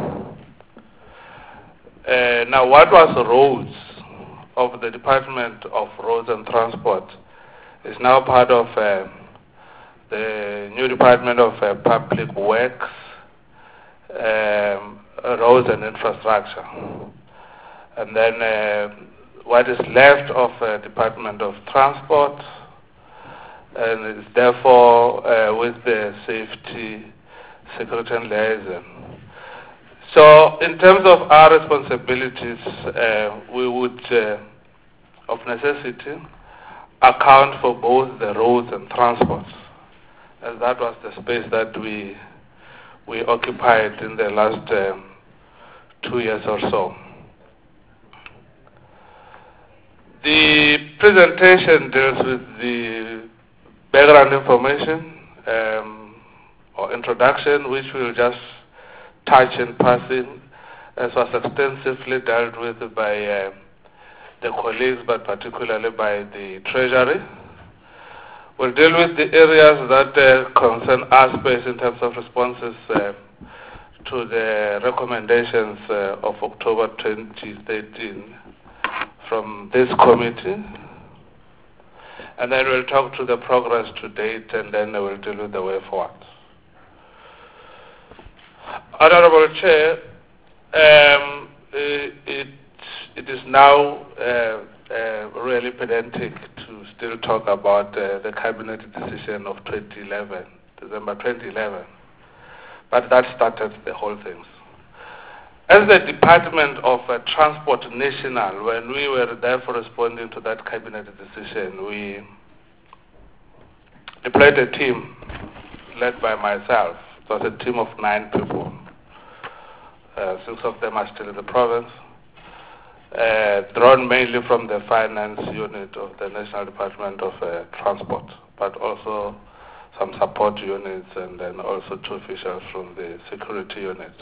Speaker 4: Now, what was the roads of the Department of Roads and Transport is now part of the new Department of Public Works, Roads and Infrastructure. And then what is left of Department of Transport, and is therefore with the Safety, Security and Liaison. So in terms of our responsibilities, we would, of necessity, account for both the roads and transport, as that was the space that we occupied in the last 2 years or so. The presentation deals with the background information or introduction, which we'll just touch in passing, as was extensively dealt with by the colleagues, but particularly by the Treasury. We'll deal with the areas that concern our space in terms of responses to the recommendations of October 2013 from this committee. And then we'll talk to the progress to date, and then we'll deal with the way forward. Honorable Chair, it is now really pedantic to still talk about the cabinet decision of 2011, December 2011, but that started the whole thing. As the Department of Transport National, when we were therefore responding to that cabinet decision, we deployed a team led by myself. It was a team of 9 people. 6 of them are still in the province, drawn mainly from the finance unit of the National Department of Transport, but also some support units, and then also 2 officials from the security unit.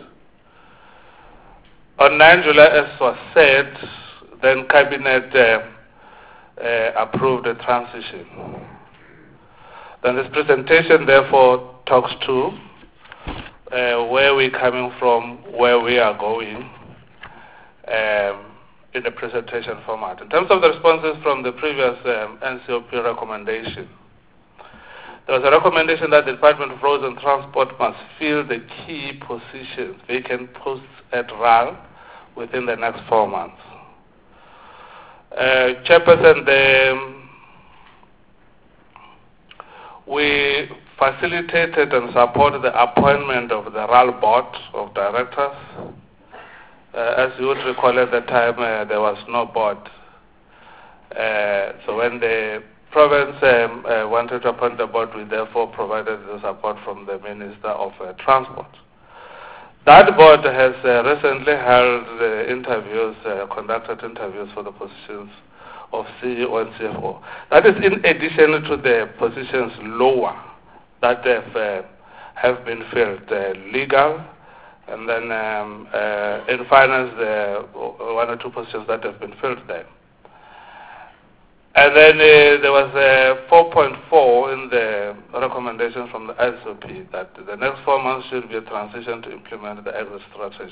Speaker 4: On 9 July, as was said, then Cabinet approved a transition. Then this presentation, therefore, talks to where we're coming from, where we are going in the presentation format. In terms of the responses from the previous NCOP recommendation, there was a recommendation that the Department of Roads and Transport must fill the key positions, vacant posts at RAL, within the next 4 months. Chairperson, we facilitated and supported the appointment of the RAL Board of Directors. As you would recall, at the time, there was no board. So when the province wanted to appoint the board, we therefore provided the support from the Minister of Transport. That board has recently held interviews, conducted interviews for the positions of CEO and CFO. That is in addition to the positions lower that have been filled, legal, and then in finance, 1 or 2 positions that have been filled there. And then there was 4.4 in the recommendation from the ISOP that the next 4 months should be a transition to implement the exit strategy.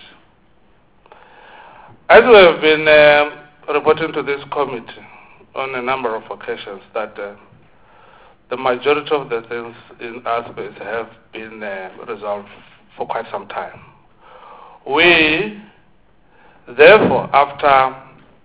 Speaker 4: As we have been reporting to this committee on a number of occasions, that the majority of the things in our space have been resolved for quite some time. We, therefore, after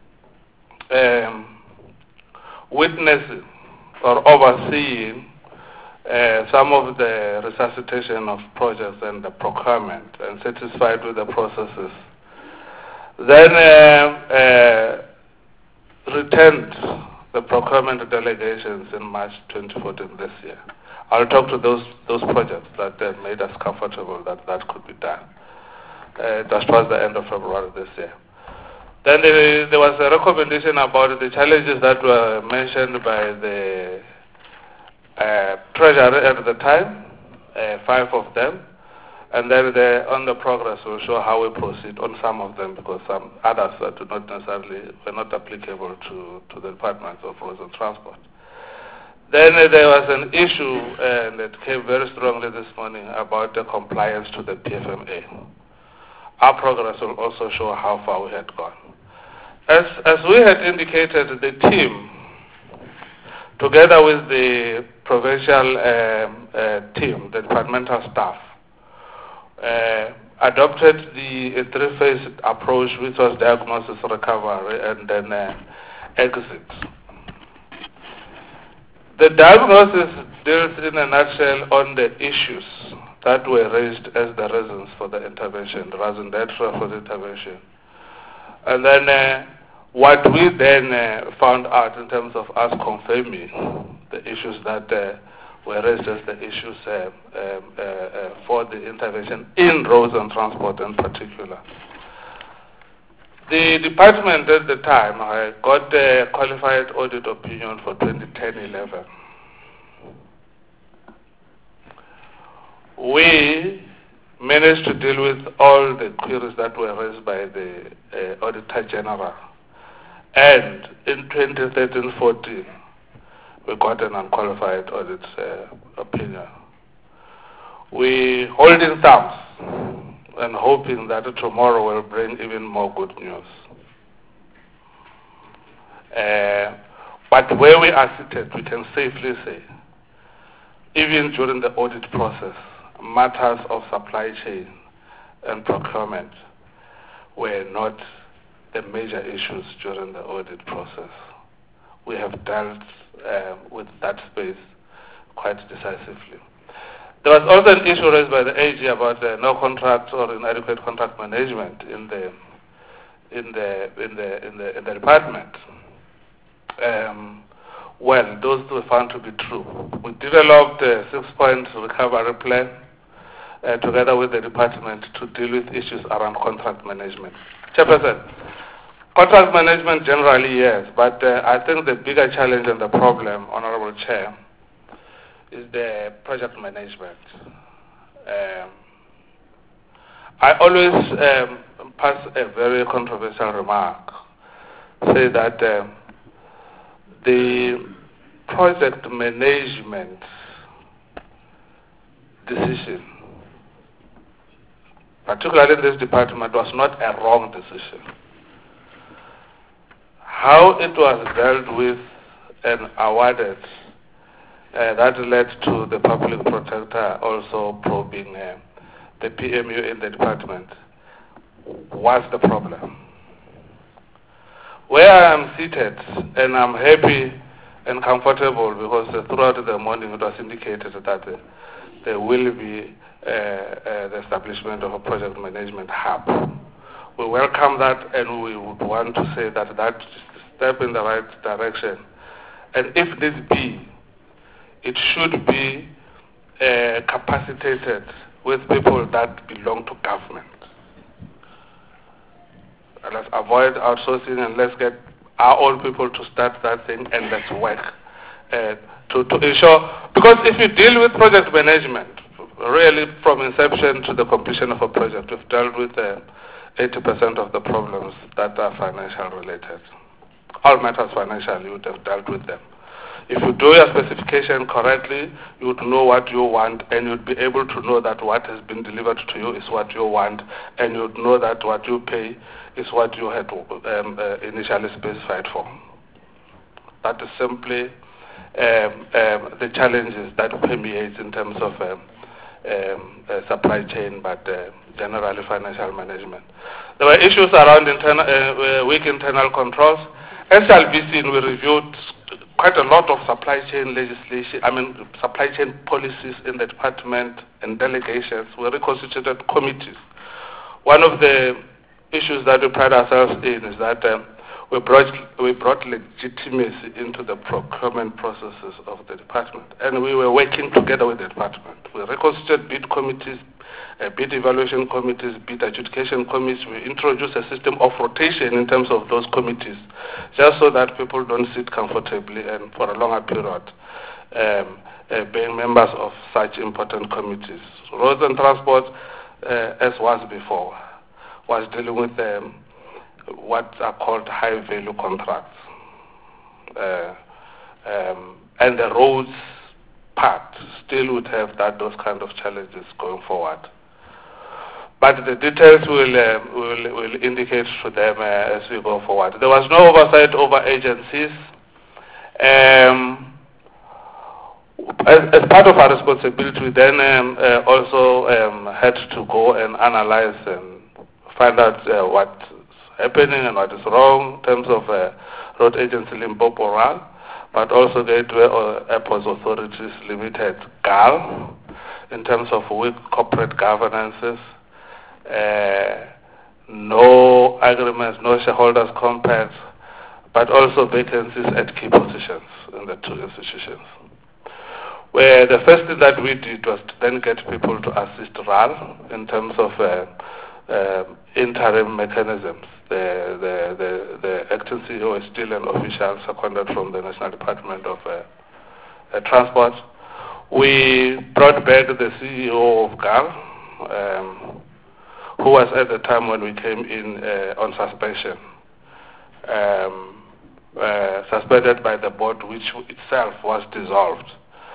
Speaker 4: witnessing or overseeing some of the resuscitation of projects and the procurement, and satisfied with the processes, then returned the procurement delegations in March 2014 this year. I'll talk to those projects that made us comfortable that that could be done. Just towards the end of February this year. Then there was a recommendation about the challenges that were mentioned by the Treasurer at the time, 5 of them, and then on the progress we'll show how we proceed on some of them because some others do not necessarily were not applicable to the Department of Roads and Transport. Then there was an issue that came very strongly this morning about the compliance to the PFMA. Our progress will also show how far we had gone. As we had indicated, the team, together with the provincial team, the departmental staff, adopted the three-phase approach, which was diagnosis, recovery, and then exit. The diagnosis deals in a nutshell on the issues that were raised as the reasons for the intervention, the reason for the intervention. And then what we then found out in terms of us confirming the issues that were raised as the issues for the intervention in roads and transport in particular. The department at the time got a qualified audit opinion for 2010-11. We managed to deal with all the queries that were raised by the Auditor General. And in 2013-14, we got an unqualified audit opinion. We holding thumbs and hoping that tomorrow will bring even more good news. But where we are seated, we can safely say, even during the audit process, matters of supply chain and procurement were not the major issues during the audit process. We have dealt with that space quite decisively. There was also an issue raised by the AG about no contract or inadequate contract management in the department. Well, those were found to be true. We developed a 6-point recovery plan together with the department to deal with issues around contract management. Chairperson, contract management generally, yes, but I think the bigger challenge and the problem, Honorable Chair, is the project management. I always pass a very controversial remark, say that the project management decision, particularly in this department, was not a wrong decision. How it was dealt with and awarded, that led to the public protector also probing the PMU in the department, was the problem. Where I am seated, and I'm happy and comfortable because throughout the morning it was indicated that there will be the establishment of a project management hub. We welcome that, and we would want to say that that's a step in the right direction. And if this be, it should be capacitated with people that belong to government. And let's avoid outsourcing and let's get our own people to start that thing and let's work to ensure. Because if you deal with project management, really from inception to the completion of a project, we've dealt with 80% of the problems that are financial related. All matters financial, you would have dealt with them. If you do your specification correctly, you would know what you want, and you'd be able to know that what has been delivered to you is what you want, and you'd know that what you pay is what you had initially specified for. That is simply the challenges that permeates in terms of supply chain, but generally financial management. There were issues around weak internal controls. As shall be seen, we reviewed quite a lot of supply chain legislation, supply chain policies in the department and delegations. We reconstituted committees. One of the issues that we pride ourselves in is that we brought legitimacy into the procurement processes of the department, and we were working together with the department. We reconstituted bid committees, bid evaluation committees, bid adjudication committees. We introduced a system of rotation in terms of those committees, just so that people don't sit comfortably and for a longer period being members of such important committees. Roads and Transport, as was before, was dealing with what are called high-value contracts. And the roads part still would have those kind of challenges going forward. But the details will indicate to them as we go forward. There was no oversight over agencies. As part of our responsibility, we then also had to go and analyze and find out what's happening and what is wrong in terms of Road Agency Limpopo RAL, but also Gateway Airports Authorities Limited, GAL, in terms of weak corporate governances, no agreements, no shareholders compact, but also vacancies at key positions in the two institutions. Where the first thing that we did was to then get people to assist RAL in terms of interim mechanisms. The acting CEO is still an official seconded from the National Department of Transport. We brought back the CEO of GAL, who was at the time when we came in on suspension, suspended by the board, which itself was dissolved.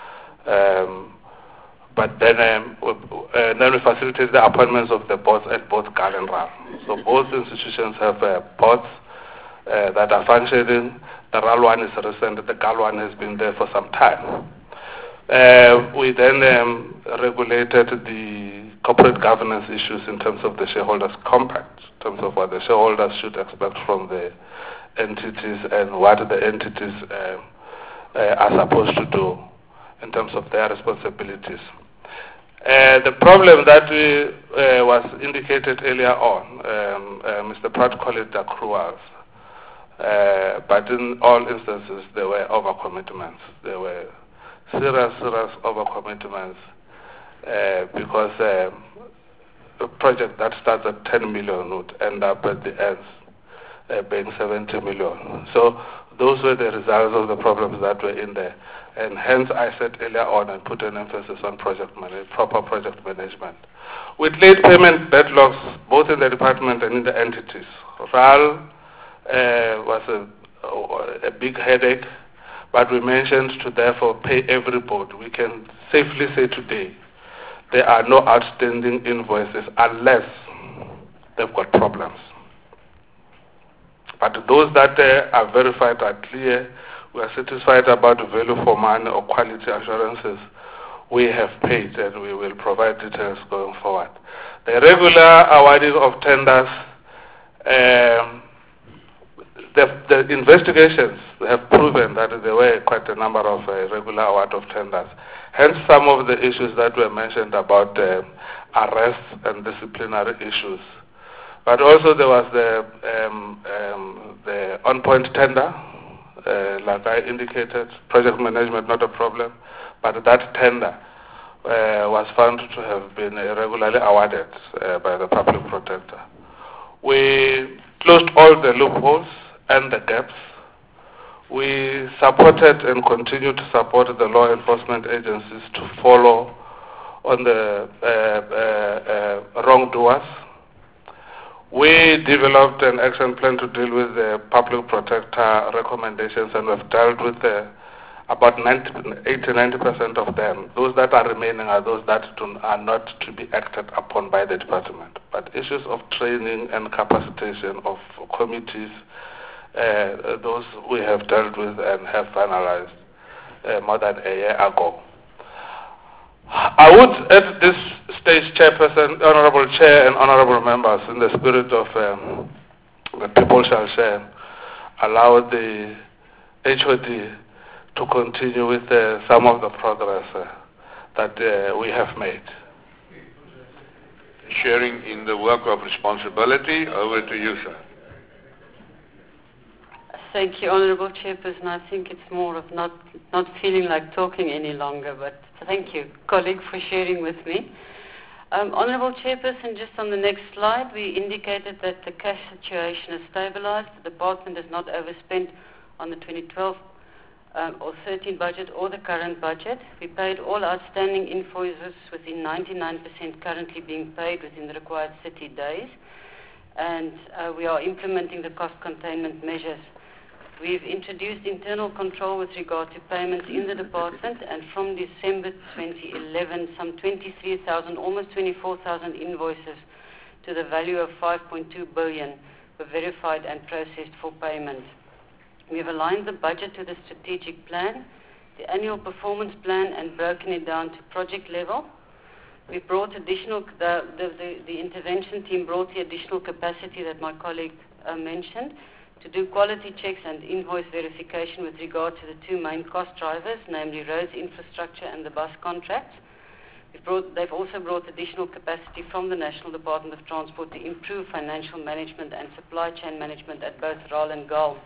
Speaker 4: But then we facilitated the appointments of the boards at both GAL and RAL. So both institutions have boards that are functioning. The RAL one is recent, the GAL one has been there for some time. We then regulated the corporate governance issues in terms of the shareholders' compact, in terms of what the shareholders should expect from the entities and what the entities are supposed to do in terms of their responsibilities. The problem that was indicated earlier on, Mr. Pratt called it accruals, but in all instances there were overcommitments. There were serious overcommitments because a project that starts at 10 million would end up at the ends being 70 million. So those were the results of the problems that were in there. And hence I said earlier on and put an emphasis on proper project management. With late payment backlogs, both in the department and in the entities, RAL was a big headache, but we mentioned to therefore pay every board. We can safely say today there are no outstanding invoices unless they've got problems. But those that are verified are clear. We are satisfied about value for money or quality assurances. We have paid and we will provide details going forward. The regular awarding of tenders, the investigations have proven that there were quite a number of regular award of tenders. Hence some of the issues that were mentioned about arrests and disciplinary issues. But also there was the on-point tender, like I indicated, project management not a problem, but that tender was found to have been irregularly awarded by the public protector. We closed all the loopholes and the gaps. We supported and continue to support the law enforcement agencies to follow on the wrongdoers. We developed an action plan to deal with the public protector recommendations, and we've dealt with about 80-90% of them. Those that are remaining are those that are not to be acted upon by the department. But issues of training and capacitation of committees, those we have dealt with and have finalized more than a year ago. I would, at this stage, Chairperson, Honorable Chair and Honorable Members, in the spirit of the people shall share, allow the HOD to continue with some of the progress that we have made.
Speaker 2: Sharing in the work of responsibility, over to you, sir.
Speaker 5: Thank you, Honourable Chairperson. I think it's more of not feeling like talking any longer, but thank you, colleague, for sharing with me. Honourable Chairperson, just on the next slide, we indicated that the cash situation is stabilised. The department has not overspent on the 2012 or 13 budget or the current budget. We paid all outstanding invoices within 99% currently being paid within the required 30 days. And we are implementing the cost containment measures. We've introduced internal control with regard to payments in the department, and from December 2011, some 23,000, almost 24,000 invoices to the value of 5.2 billion were verified and processed for payment. We have aligned the budget to the strategic plan, the annual performance plan, and broken it down to project level. We brought additional, the intervention team brought the additional capacity that my colleague mentioned to do quality checks and invoice verification with regard to the two main cost drivers, namely roads infrastructure and the bus contracts. They've also brought additional capacity from the National Department of Transport to improve financial management and supply chain management at both RAL and GAL.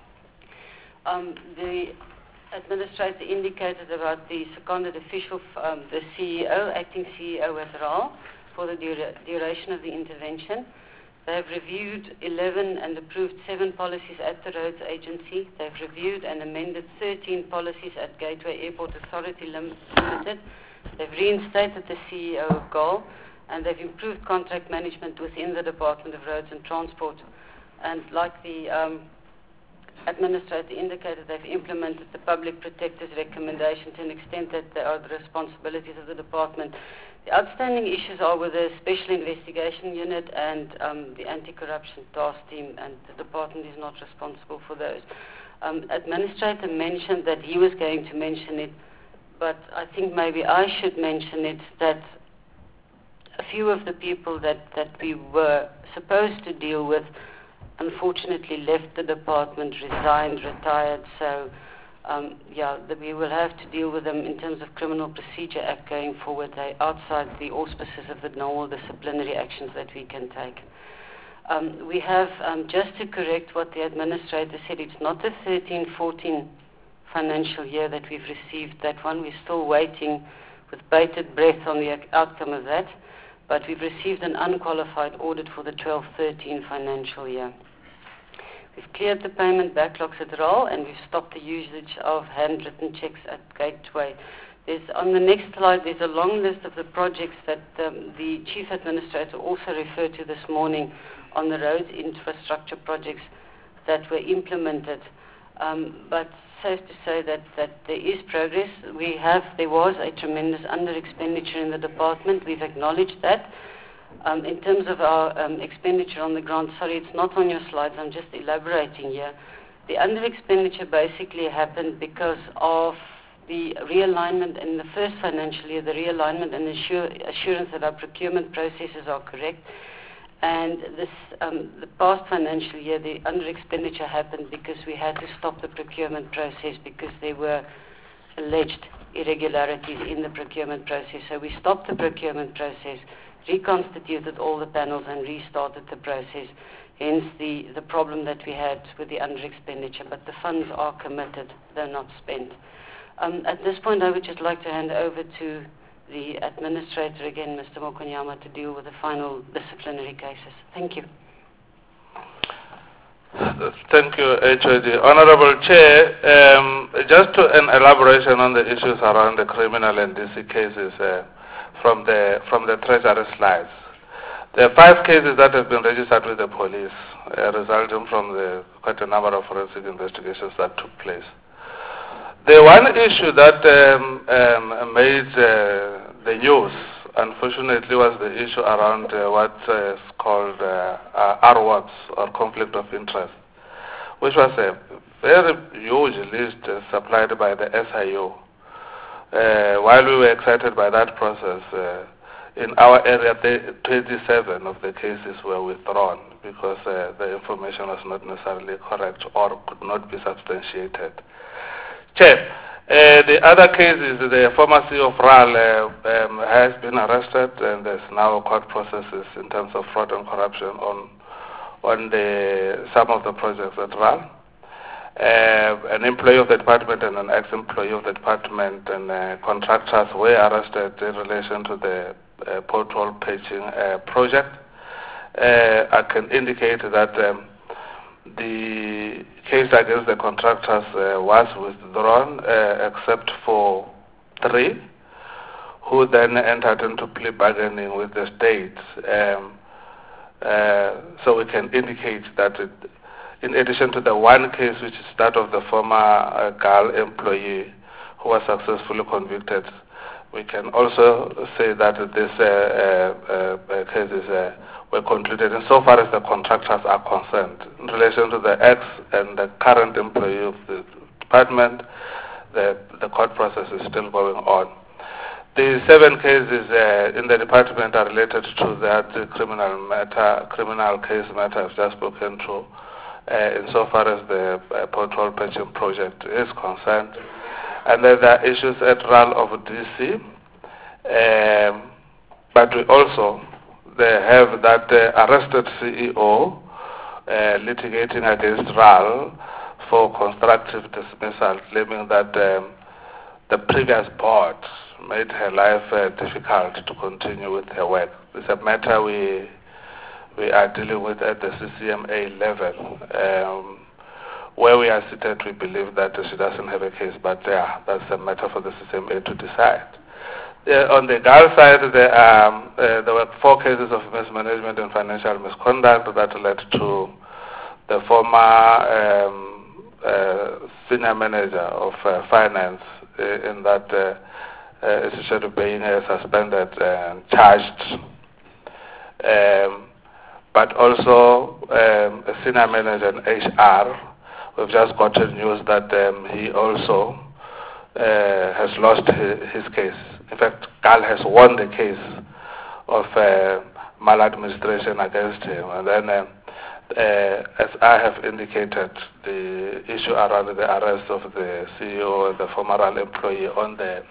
Speaker 5: The administrator indicated about the seconded official, the CEO, acting CEO at RAL, for the duration of the intervention. They have reviewed 11 and approved 7 policies at the Roads Agency. They've reviewed and amended 13 policies at Gateway Airport Authority Limited. They've reinstated the CEO of GAL, and they've improved contract management within the Department of Roads and Transport. And like the administrator indicated, they've implemented the Public Protector's recommendation to an extent that they are the responsibilities of the department. The outstanding issues are with the Special Investigation Unit and the Anti-Corruption Task Team, and the department is not responsible for those. Administrator mentioned that he was going to mention it, but I think maybe I should mention it, that a few of the people that we were supposed to deal with unfortunately left the department, resigned, retired, so we will have to deal with them in terms of Criminal Procedure Act going forward. They're outside the auspices of the normal disciplinary actions that we can take. We have, just to correct what the administrator said, it's not the 13-14 financial year that we've received that one. We're still waiting with bated breath on the outcome of that, but we've received an unqualified audit for the 12-13 financial year. We've cleared the payment backlogs at RAL, and we've stopped the usage of handwritten checks at Gateway. On the next slide, there's a long list of the projects that the Chief Administrator also referred to this morning on the roads infrastructure projects that were implemented. But safe to say that there is progress. There was a tremendous under-expenditure in the department. We've acknowledged that. In terms of our expenditure on the ground, sorry, it's not on your slides, I'm just elaborating here. The under-expenditure basically happened because of the realignment in the first financial year, the realignment and assurance that our procurement processes are correct. And the past financial year, the under-expenditure happened because we had to stop the procurement process because there were alleged irregularities in the procurement process. So we stopped the procurement process, reconstituted all the panels and restarted the process, hence the problem that we had with the under-expenditure. But the funds are committed, they're not spent. At this point, I would just like to hand over to the administrator again, Mr. Mokonyama, to deal with the final disciplinary cases. Thank you.
Speaker 4: Thank you, HOD. Honorable Chair, just an elaboration on the issues around the criminal and DC cases from the Treasury slides. There are 5 cases that have been registered with the police, resulting from quite a number of forensic investigations that took place. The one issue that made the news, unfortunately, was the issue around what's called RWAPs, or conflict of interest, which was a very huge list supplied by the SIO. While we were excited by that process, in our area, 27 of the cases were withdrawn because the information was not necessarily correct or could not be substantiated. Chair, the other case is the former CEO of RAL has been arrested, and there's now court processes in terms of fraud and corruption on some of the projects at RAL. an employee of the department and an ex-employee of the department and contractors were arrested in relation to the pothole patching project. I can indicate that the case against the contractors was withdrawn except for 3 who then entered into plea bargaining with the state. So we can indicate that in addition to the 1 case, which is that of the former GAL employee who was successfully convicted, we can also say that these cases were concluded insofar as the contractors are concerned. In relation to the ex and the current employee of the department, the court process is still going on. The 7 cases in the department are related to that criminal case matter I've just spoken to, insofar as the pothole patching project is concerned. And then there are issues at RAL of DC, but we also have that arrested CEO litigating against RAL for constructive dismissal, claiming that the previous board made her life difficult to continue with her work. It's a matter we are dealing with at the CCMA level. Where we are seated, we believe that she doesn't have a case, but that's a matter for the CCMA to decide. On the GAL side, there were 4 cases of mismanagement and financial misconduct that led to the former senior manager of finance in that institution being suspended and charged. But also a senior manager in HR. We've just gotten news that he also has lost his case. In fact, GAL has won the case of maladministration against him. And then, as I have indicated, the issue around the arrest of the CEO and the former RAL employee on the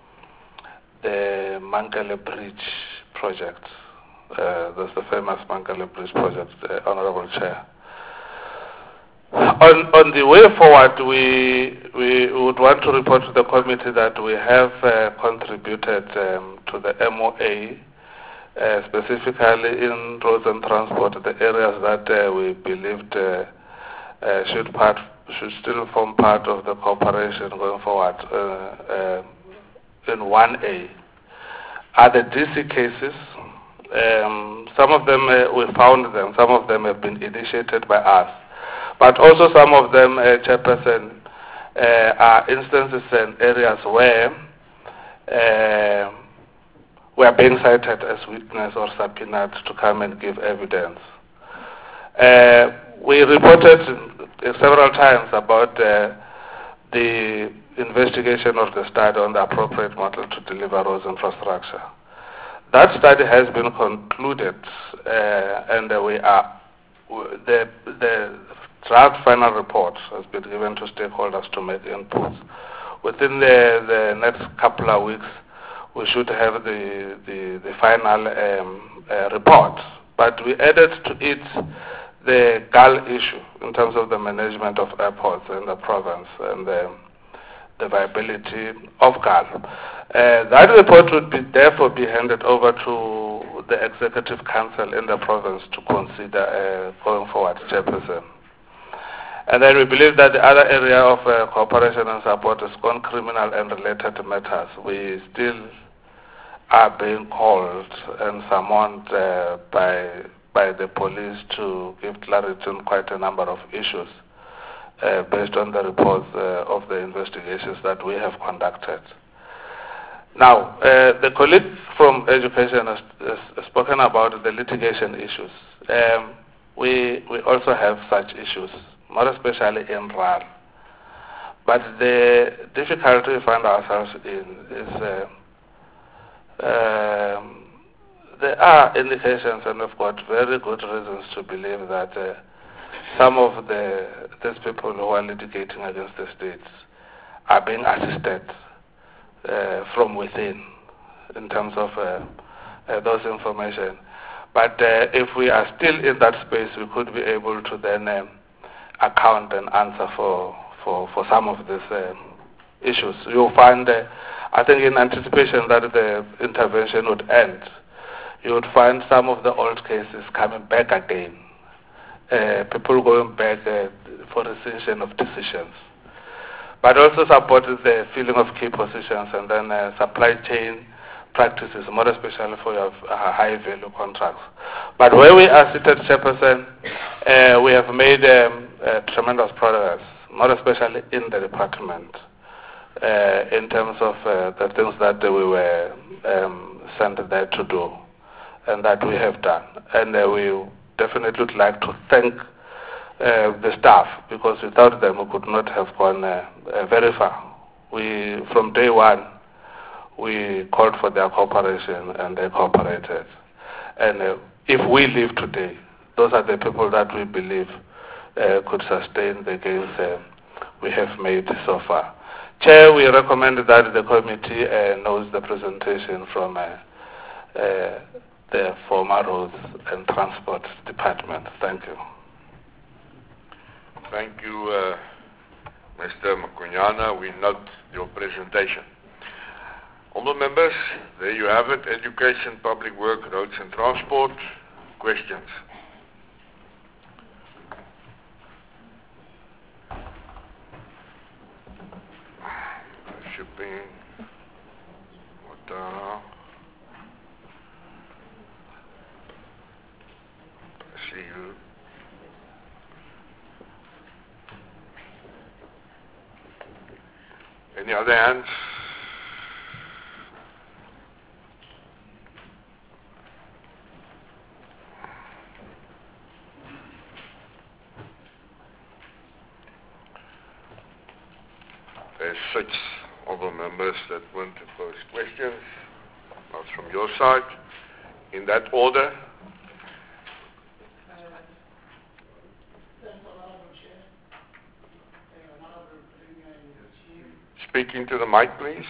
Speaker 4: Mankele Bridge project. That's the famous Mankele Bridge project, Honorable Chair. On the way forward, we would want to report to the committee that we have contributed to the MOA, specifically in roads and transport, the areas that we believed should still form part of the cooperation going forward. In 1A are the DC cases. Some of them we found them. Some of them have been initiated by us. But also some of them, Chairperson, are instances and areas where we are being cited as witness or subpoenaed to come and give evidence. We reported several times about the investigation of the study on the appropriate model to deliver roads infrastructure. That study has been concluded, and the draft final report has been given to stakeholders to make inputs. Within the next couple of weeks, we should have the final report. But we added to it the GAL issue in terms of the management of airports in the province and the viability of GAL. That report would therefore be handed over to the Executive Council in the province to consider going forward, Chairperson. And then we believe that the other area of cooperation and support is on criminal and related matters. We still are being called and summoned by the police to give clarity on quite a number of issues based on the reports of the investigations that we have conducted. Now, the colleague from education has spoken about the litigation issues. We also have such issues, more especially in RAL. But the difficulty we find ourselves in is there are indications, and we've got very good reasons to believe that some of these people who are litigating against the states are being assisted from within in terms of those information. But if we are still in that space, we could be able to then account and answer for some of these issues. You'll find, I think in anticipation that the intervention would end, you would find some of the old cases coming back again. People going back for rescission of decisions. But also supported the filling of key positions and then supply chain practices, more especially for your high-value contracts. But where we are seated, Chairperson, we have made tremendous progress, more especially in the department, in terms of the things that we were sent there to do and that we have done. And we definitely would like to thank the staff, because without them we could not have gone very far. From day one, we called for their cooperation and they cooperated. And if we leave today, those are the people that we believe could sustain the gains we have made so far. Chair, we recommend that the committee knows the presentation from the former Roads and Transport Department. Thank you.
Speaker 2: Thank you, Mr. Makunyana. We note your presentation. Honourable members, there you have it. Education, public work, roads and transport. Questions? Shipping, water. I see you. Any other hands? There's 6 other members that want to pose questions. Not from your side. In that order. Speak into the mic, please.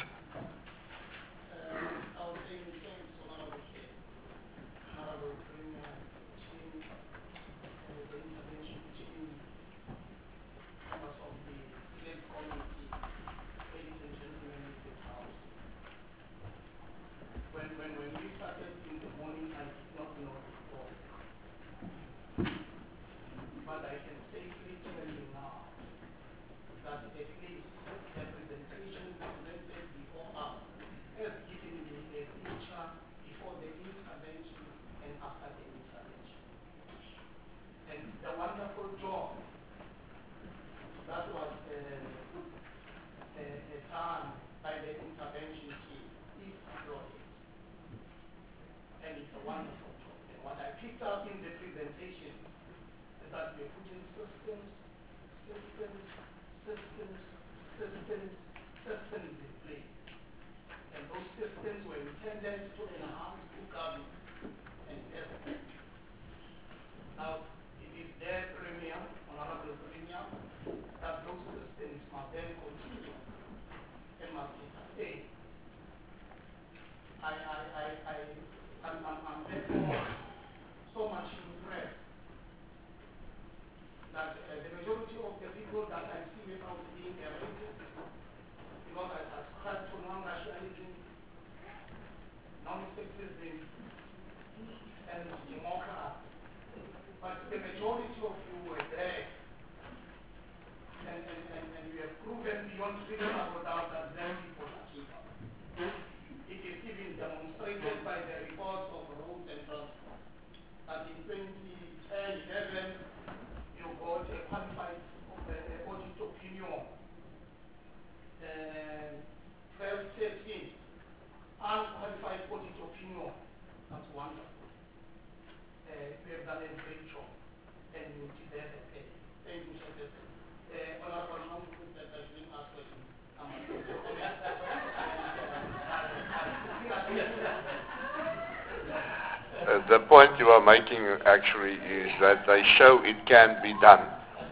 Speaker 2: The point you are making actually is that they show it can be done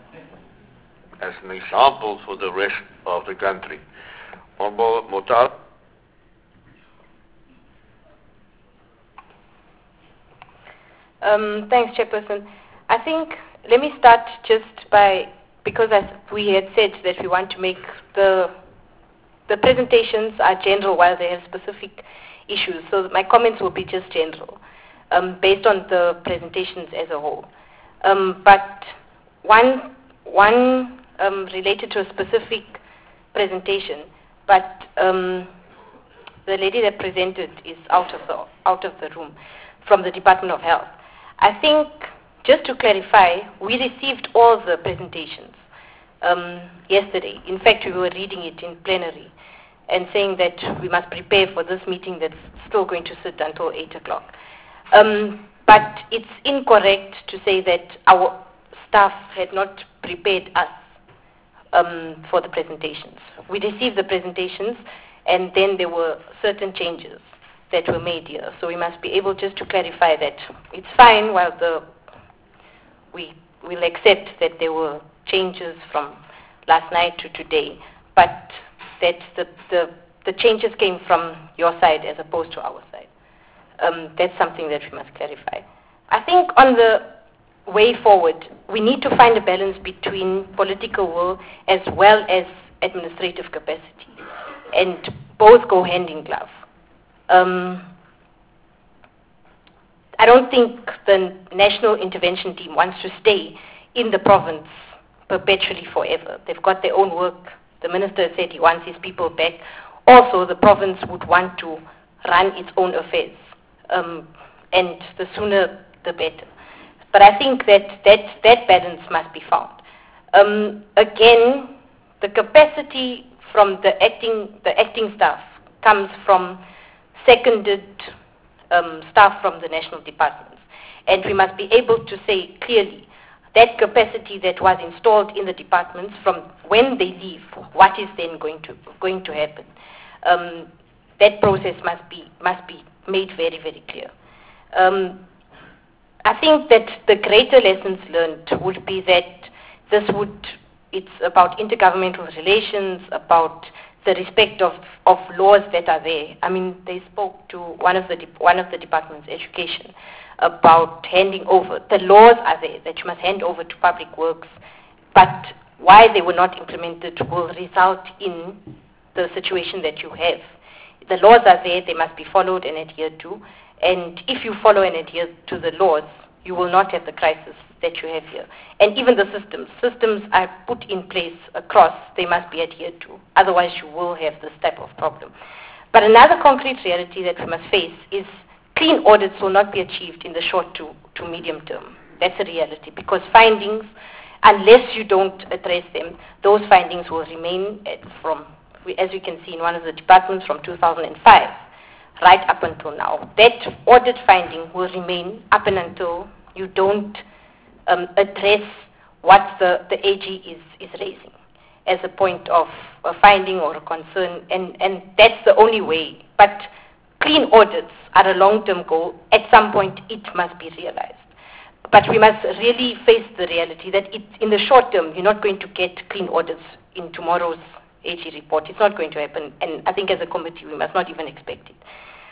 Speaker 2: as an example for the rest of the country. Honorable Motar.
Speaker 6: Thanks, Chairperson. I think, let me start just by because we had said that we want to make the presentations are general while they have specific issues. So my comments will be just general, based on the presentations as a whole. But one related to a specific presentation, but the lady that presented is out of the room from the Department of Health. I think, just to clarify, we received all the presentations yesterday. In fact, we were reading it in plenary and saying that we must prepare for this meeting that's still going to sit until 8 o'clock. But it's incorrect to say that our staff had not prepared us for the presentations. We received the presentations, and then there were certain changes that were made here. So we must be able just to clarify that it's fine while we'll accept that there were changes from last night to today, but that the changes came from your side as opposed to our side. That's something that we must clarify. I think on the way forward, we need to find a balance between political will as well as administrative capacity, and both go hand in glove. I don't think the National Intervention Team wants to stay in the province perpetually forever. They've got their own work. The minister said he wants his people back. Also, the province would want to run its own affairs, and the sooner the better. But I think that balance must be found. Again, the capacity from the acting staff comes from seconded staff from the national departments, and we must be able to say clearly that capacity that was installed in the departments, from when they leave, what is then going to happen. That process must be made very, very clear. I think that the greater lessons learned would be that it's about intergovernmental relations, about the respect of laws that are there. I mean, they spoke to one of the departments, education, about handing over. The laws are there that you must hand over to public works, but why they were not implemented will result in the situation that you have. The laws are there, they must be followed and adhered to, and if you follow and adhere to the laws, you will not have the crisis that you have here. And even the systems are put in place across, they must be adhered to. Otherwise, you will have this type of problem. But another concrete reality that we must face is clean audits will not be achieved in the short to medium term. That's a reality, because findings, unless you don't address them, those findings will remain as you can see in one of the departments, from 2005 right up until now. That audit finding will remain up and until you don't address what the AG is raising as a point of a finding or a concern, and that's the only way. But clean audits are a long-term goal. At some point, it must be realized. But we must really face the reality that in the short term, you're not going to get clean audits in tomorrow's AG report. It's not going to happen, and I think as a committee, we must not even expect it.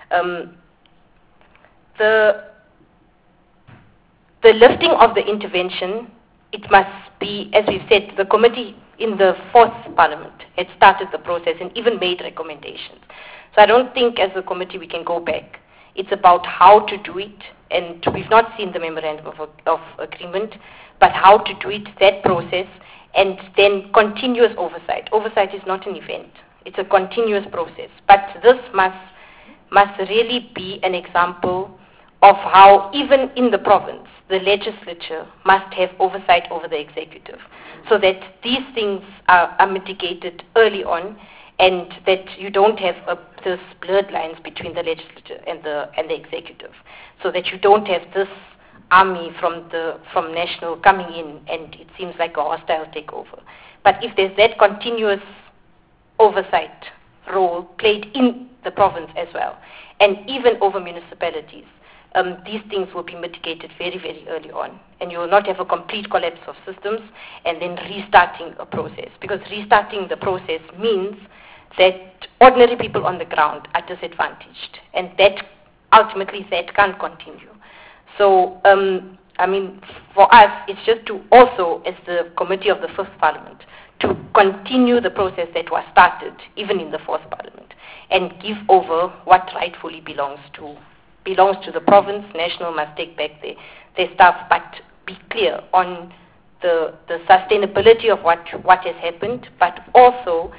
Speaker 6: The lifting of the intervention, it must be, as we've said, the committee in the 4th Parliament had started the process and even made recommendations. So I don't think as a committee we can go back. It's about how to do it, and we've not seen the memorandum of agreement, but how to do it, that process, and then continuous oversight. Oversight is not an event. It's a continuous process. But this must really be an example of how, even in the province, the legislature must have oversight over the executive, so that these things are mitigated early on, and that you don't have these blurred lines between the legislature and the executive, so that you don't have this army from national coming in, and it seems like a hostile takeover. But if there's that continuous oversight role played in the province as well, and even over municipalities, these things will be mitigated very, very early on, and you will not have a complete collapse of systems and then restarting a process, because restarting the process means that ordinary people on the ground are disadvantaged, and that ultimately that can't continue. So I mean, for us, it's just to also, as the committee of the Fifth Parliament, to continue the process that was started, even in the Fourth Parliament, and give over what rightfully belongs to the province. National must take back their stuff, but be clear on the sustainability of what has happened, but also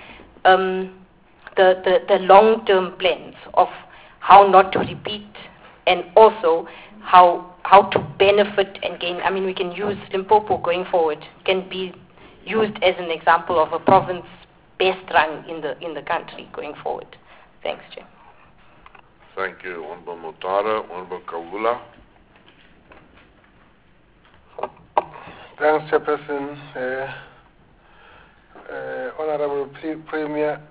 Speaker 6: the long-term plans of how not to repeat, and also how to benefit and gain. I mean, we can use Limpopo going forward, can be used as an example of a province best run in the country going forward. Thanks, Chair.
Speaker 2: Thank you, Honorable Motara. Honorable Kavula.
Speaker 7: Thanks, Chairperson. Honorable Premier,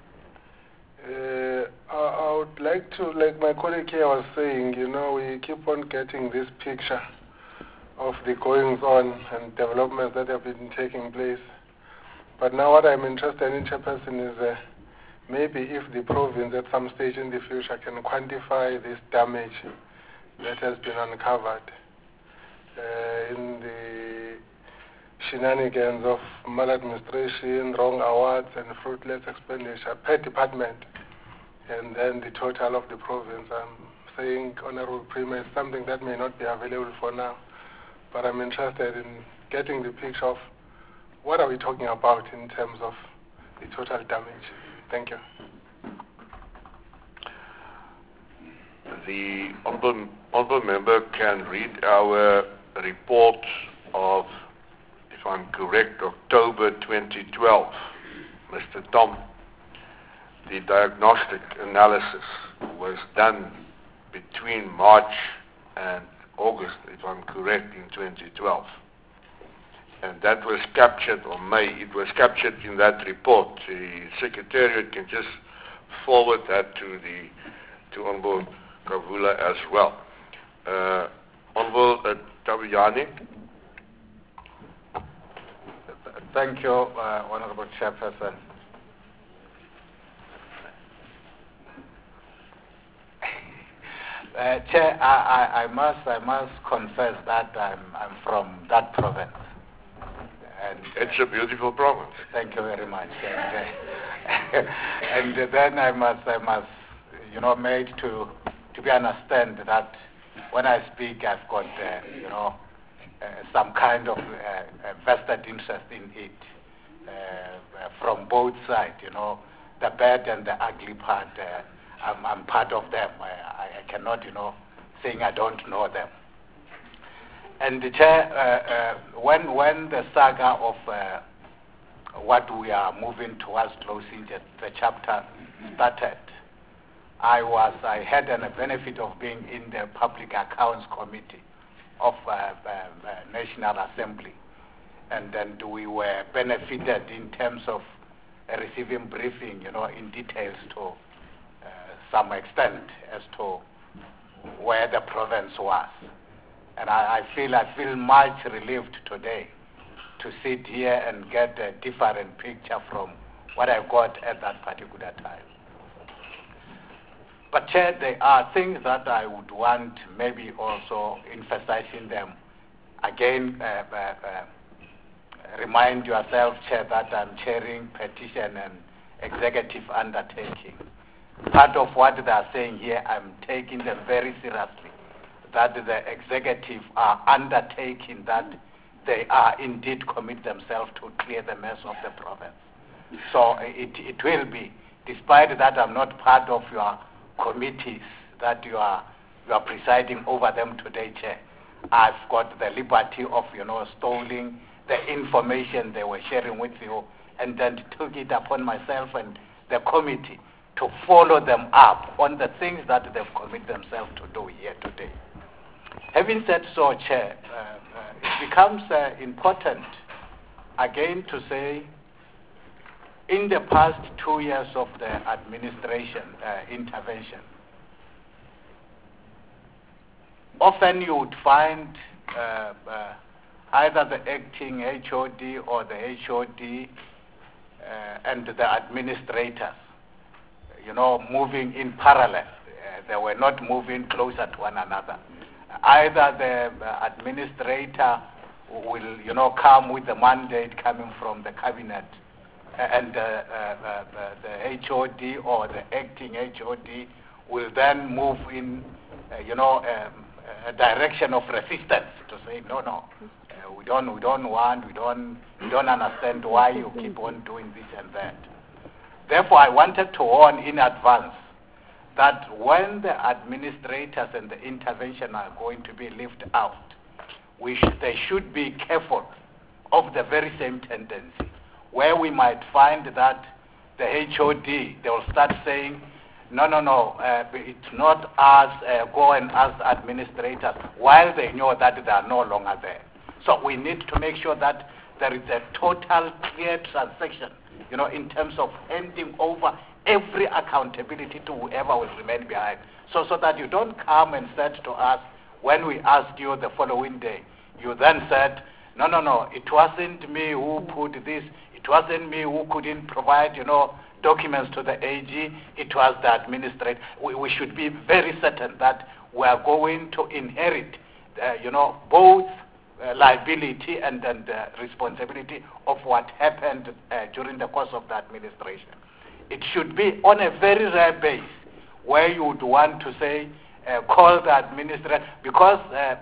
Speaker 7: I would like to, like my colleague here was saying, we keep on getting this picture of the goings on and developments that have been taking place. But now what I'm interested in, Chairperson, is maybe if the province at some stage in the future can quantify this damage that has been uncovered in the shenanigans of maladministration, wrong awards, and fruitless expenditure per department, and then the total of the province. I'm saying, Honorable Premier, is something that may not be available for now, but I'm interested in getting the picture of what are we talking about in terms of the total damage. Thank you.
Speaker 2: The honourable member can read our report of, if I'm correct, October 2012. Mr. Tom, the diagnostic analysis was done between March and August, if I'm correct, in 2012. And that was captured, or it was captured in that report. The Secretariat can just forward that to Honorable Kavula as well. Honorable Tabayani.
Speaker 8: Thank you, Honorable Chairperson. Chair, I must confess that I'm from that province. And
Speaker 2: it's a beautiful province.
Speaker 8: Thank you very much. And then I must, made to be understand that when I speak, I've got, some kind of vested interest in it from both sides. The bad and the ugly part. I'm part of them. I cannot, saying I don't know them. And the Chair, when the saga of what we are moving towards closing the chapter started, I had the benefit of being in the Public Accounts Committee of National Assembly, and then we were benefited in terms of receiving briefing, in details to some extent as to where the province was. And I feel much relieved today to sit here and get a different picture from what I got at that particular time. But Chair, there are things that I would want maybe also emphasizing them. Again, remind yourself, Chair, that I'm chairing petition and executive undertaking. Part of what they are saying here, I'm taking them very seriously, that the executive are undertaking that they are indeed commit themselves to clear the mess of the province. So it will be, despite that I'm not part of your committees that you are presiding over them today, Chair. I've got the liberty of, stealing the information they were sharing with you, and then took it upon myself and the committee to follow them up on the things that they've committed themselves to do here today. Having said so, Chair, it becomes important again to say, in the past 2 years of the administration intervention, often you would find either the acting HOD or the HOD and the administrators, moving in parallel. They were not moving closer to one another. either the administrator will, you know, come with the mandate coming from the cabinet, and the HOD or the acting HOD will then move in, you know, a direction of resistance to say no, we don't understand why you keep on doing this and that. Therefore, I wanted to warn in advance that when the administrators and the intervention are going to be lifted out, they should be careful of the very same tendency, where we might find that the HOD, they will start saying, no, it's not us, go and ask administrators, while they know that they are no longer there. So we need to make sure that there is a total clear transaction, you know, in terms of handing over every accountability to whoever will remain behind. So that you don't come and said to us, when we asked you the following day, you then said, no, it wasn't me who put this, it wasn't me who couldn't provide, you know, documents to the AG, it was the administrator. We should be very certain that we are going to inherit, you know, both liability and responsibility of what happened during the course of the administration. It should be on a very rare base where you would want to say, call the administrator, because,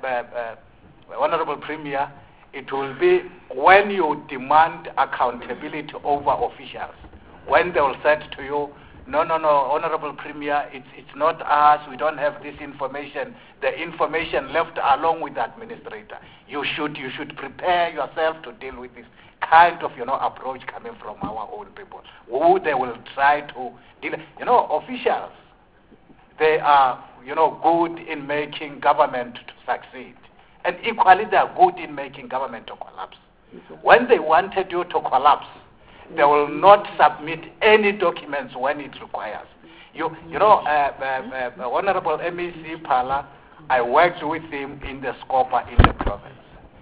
Speaker 8: Honorable Premier, it will be when you demand accountability over officials, when they will say to you, no, Honorable Premier, it's not us, we don't have this information, the information left along with the administrator. You should prepare yourself to deal with this kind of, you know, approach coming from our own people, who they will try to deal. You know, officials, they are, you know, good in making government to succeed, and equally they are good in making government to collapse. When they wanted you to collapse, they will not submit any documents when it requires. You know, Honorable MEC Pala, I worked with him in the Scopa in the province.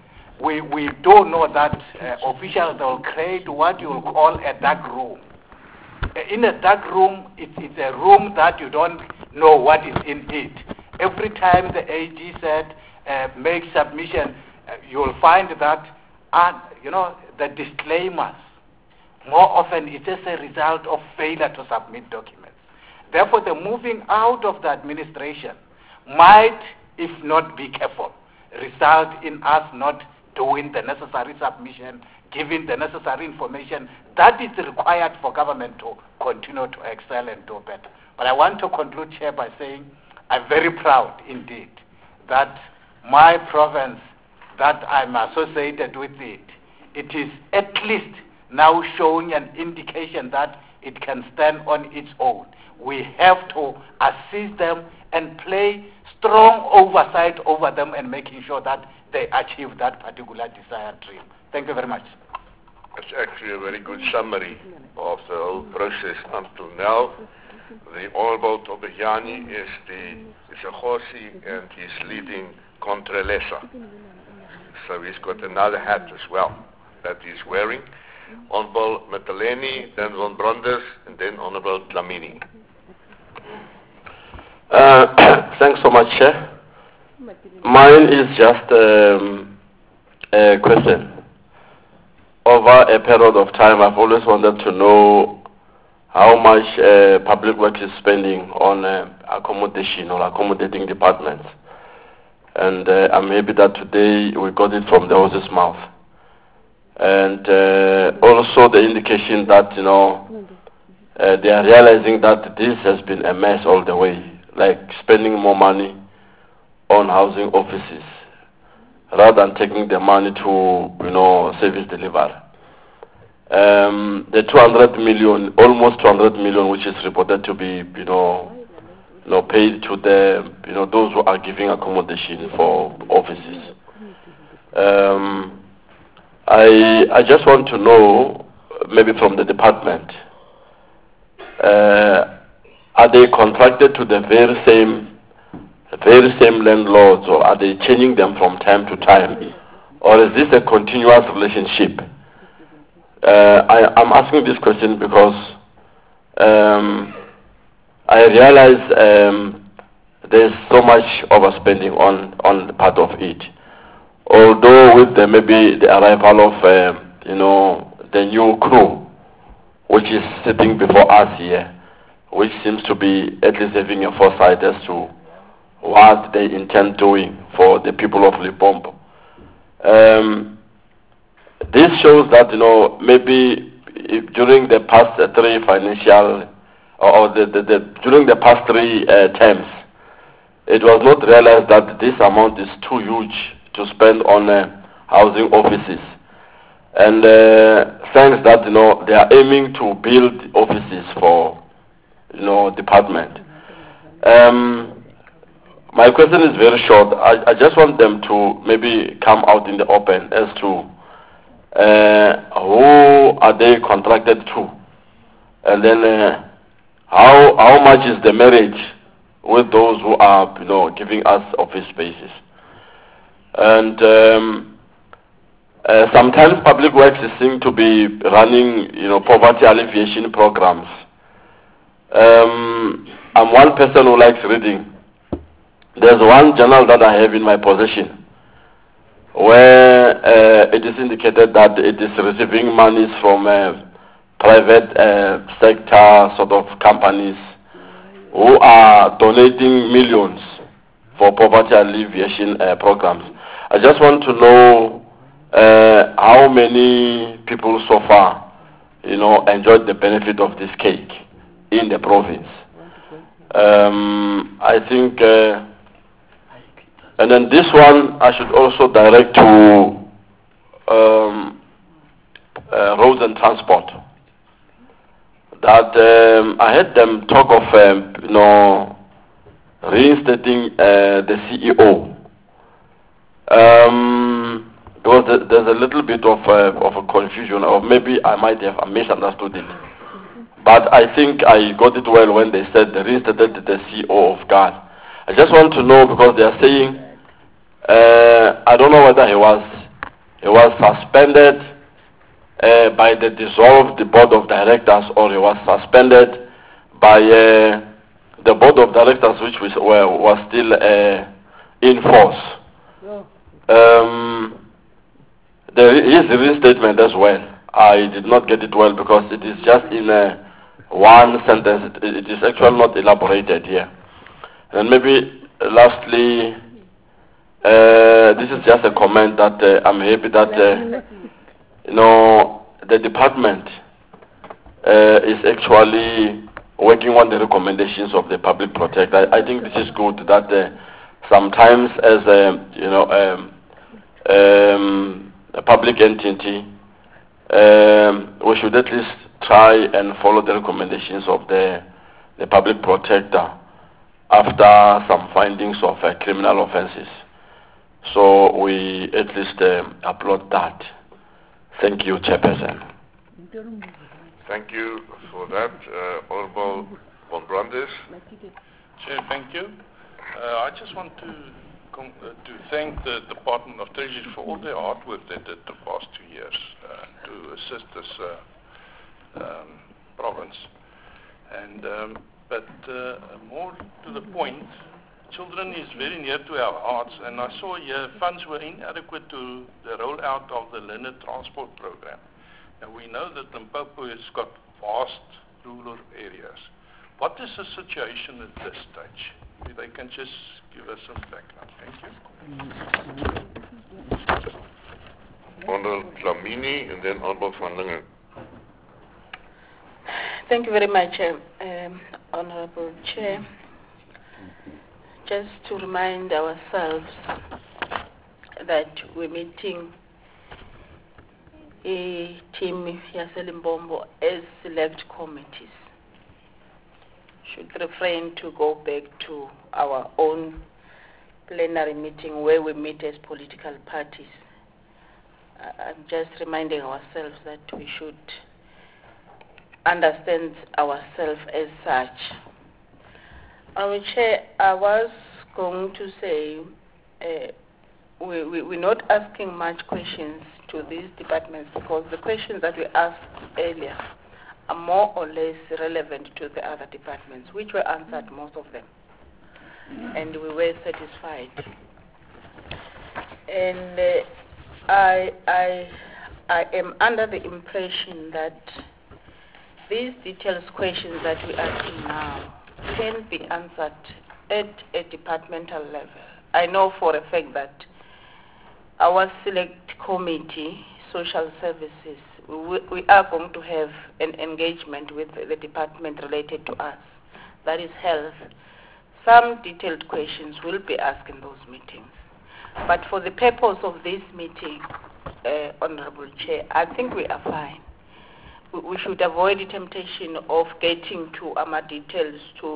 Speaker 8: We do know that officials will create what you will call a dark room. In a dark room, it's a room that you don't know what is in it. Every time the AG said, make submission, you will find that, you know, the disclaimers, more often it's just a result of failure to submit documents. Therefore, the moving out of the administration might, if not be careful, result in us not doing the necessary submission, giving the necessary information that is required for government to continue to excel and do better. But I want to conclude here by saying I'm very proud indeed that my province, that I'm associated with it is at least now showing an indication that it can stand on its own. We have to assist them and play strong oversight over them and making sure that they achieve that particular desired dream. Thank you very much.
Speaker 2: It's actually a very good summary of the whole process until now. The Honorable Tobegiani is a Khosi and he's leading Contralesa. So he's got another hat as well that he's wearing. Honorable Mataleni, then Von Bronders, and then Honorable Dlamini.
Speaker 9: Thanks so much, Chair. Mine is just a question. Over a period of time, I've always wanted to know how much public work is spending on accommodation or accommodating departments. And I'm happy that today we got it from the horse's mouth. And also the indication that, you know, they are realizing that this has been a mess all the way, like spending more money on housing offices rather than taking the money to, you know, service delivery. The 200 million, almost 200 million, which is reported to be, you know, paid to the, you know, those who are giving accommodation for offices. I just want to know, maybe from the department, are they contracted to the very same landlords, or are they changing them from time to time, or is this a continuous relationship? I'm asking this question because I realize there's so much overspending on the part of it. Although with maybe the arrival of the new crew, which is sitting before us here, which seems to be at least having a foresight as to what they intend doing for the people of Limpopo. This shows that maybe during the past three financial during the past three terms, it was not realized that this amount is too huge to spend on housing offices. And thanks that they are aiming to build offices for department. My question is very short. I just want them to maybe come out in the open as to who are they contracted to, and then how much is the marriage with those who are giving us office spaces. And sometimes public works seem to be running poverty alleviation programs. I'm one person who likes reading. There's one journal that I have in my possession where it is indicated that it is receiving monies from private sector sort of companies who are donating millions for poverty alleviation programs. I just want to know how many people so far enjoyed the benefit of this cake in the province. I think and then this one I should also direct to roads and transport. That I heard them talk of reinstating the CEO. Because there's a little bit of a confusion, or maybe I might have misunderstood it. But I think I got it well when they said they reinstated the CEO of GAD. I just want to know, because they are saying, I don't know whether he was suspended by the dissolved board of directors, or he was suspended by the board of directors, which was still in force. His reinstatement as well, I did not get it well, because it is just in one sentence. It is actually not elaborated here. And maybe lastly, this is just a comment that I'm happy that the department is actually working on the recommendations of the public protector. I think this is good that sometimes as a public entity, we should at least try and follow the recommendations of the public protector after some findings of criminal offenses. So we at least applaud that. Thank you, Chairperson.
Speaker 2: Thank you for that, Honorable von Brandes.
Speaker 4: Chair, thank you. I just want to thank the Department of Treasury for all their hard work they did the past 2 years to assist this province. And but more to the point, children is very near to our hearts, and I saw here funds were inadequate to the rollout of the linear transport program. And we know that Limpopo has got vast rural areas. What is the situation at this stage? If they can just give us some background. Thank
Speaker 2: you. Honorable Dlamini and then Honorable van Lingen.
Speaker 10: Thank you very much, Honorable Chair. Just to remind ourselves that we're meeting a team Yaselimbombo as select committees. Should refrain to go back to our own plenary meeting where we meet as political parties. I'm just reminding ourselves that we should understand ourselves as such. Our Chair, I was going to say we're not asking much questions to these departments, because the questions that we asked earlier are more or less relevant to the other departments, which were answered, most of them. and we were satisfied. And I am under the impression that these detailed questions that we're asking now can be answered at a departmental level. I know for a fact that our select committee, social services, we are going to have an engagement with the department related to us, that is health. Some detailed questions will be asked in those meetings. But for the purpose of this meeting, Honorable Chair, I think we are fine. We should avoid the temptation of getting to AMA details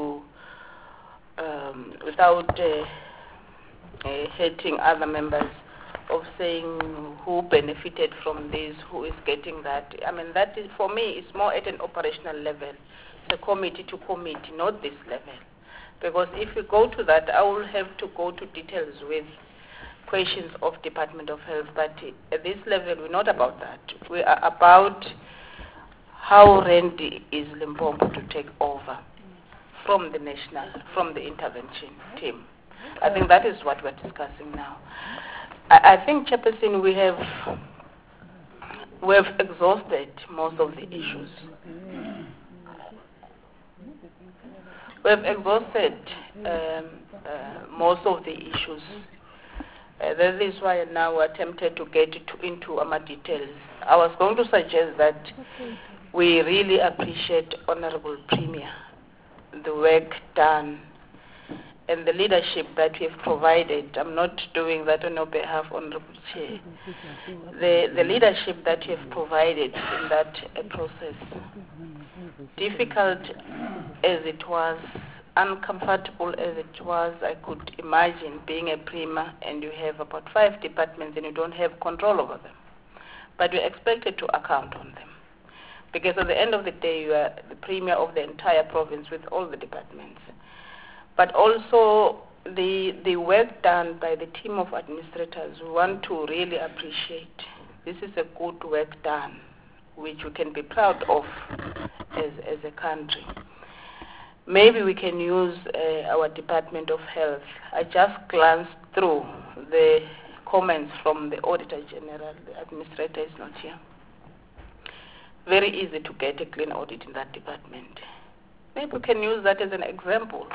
Speaker 10: without hurting other members, of saying who benefited from this, who is getting that. I mean, that is, for me, it's more at an operational level. It's a committee to committee, not this level. Because if we go to that, I will have to go to details with questions of Department of Health. But at this level, we're not about that. We are about how ready is Limpopo to take over from the intervention team. I think that is what we're discussing now. I think, Chairperson, we have exhausted most of the issues. We have exhausted most of the issues. That is why now we're tempted to get into more details. I was going to suggest that we really appreciate Honorable Premier, the work done, and the leadership that we have provided. I'm not doing that on your behalf, Honorable Chair. The leadership that you have provided in that process, difficult as it was, uncomfortable as it was, I could imagine being a Premier and you have about 5 departments and you don't have control over them. But you're expected to account on them. Because at the end of the day, you are the Premier of the entire province with all the departments. But also the work done by the team of administrators, we want to really appreciate. This is a good work done, which we can be proud of as a country. Maybe we can use our Department of Health. I just glanced through the comments from the Auditor General. The administrator is not here. Very easy to get a clean audit in that department. Maybe we can use that as an example.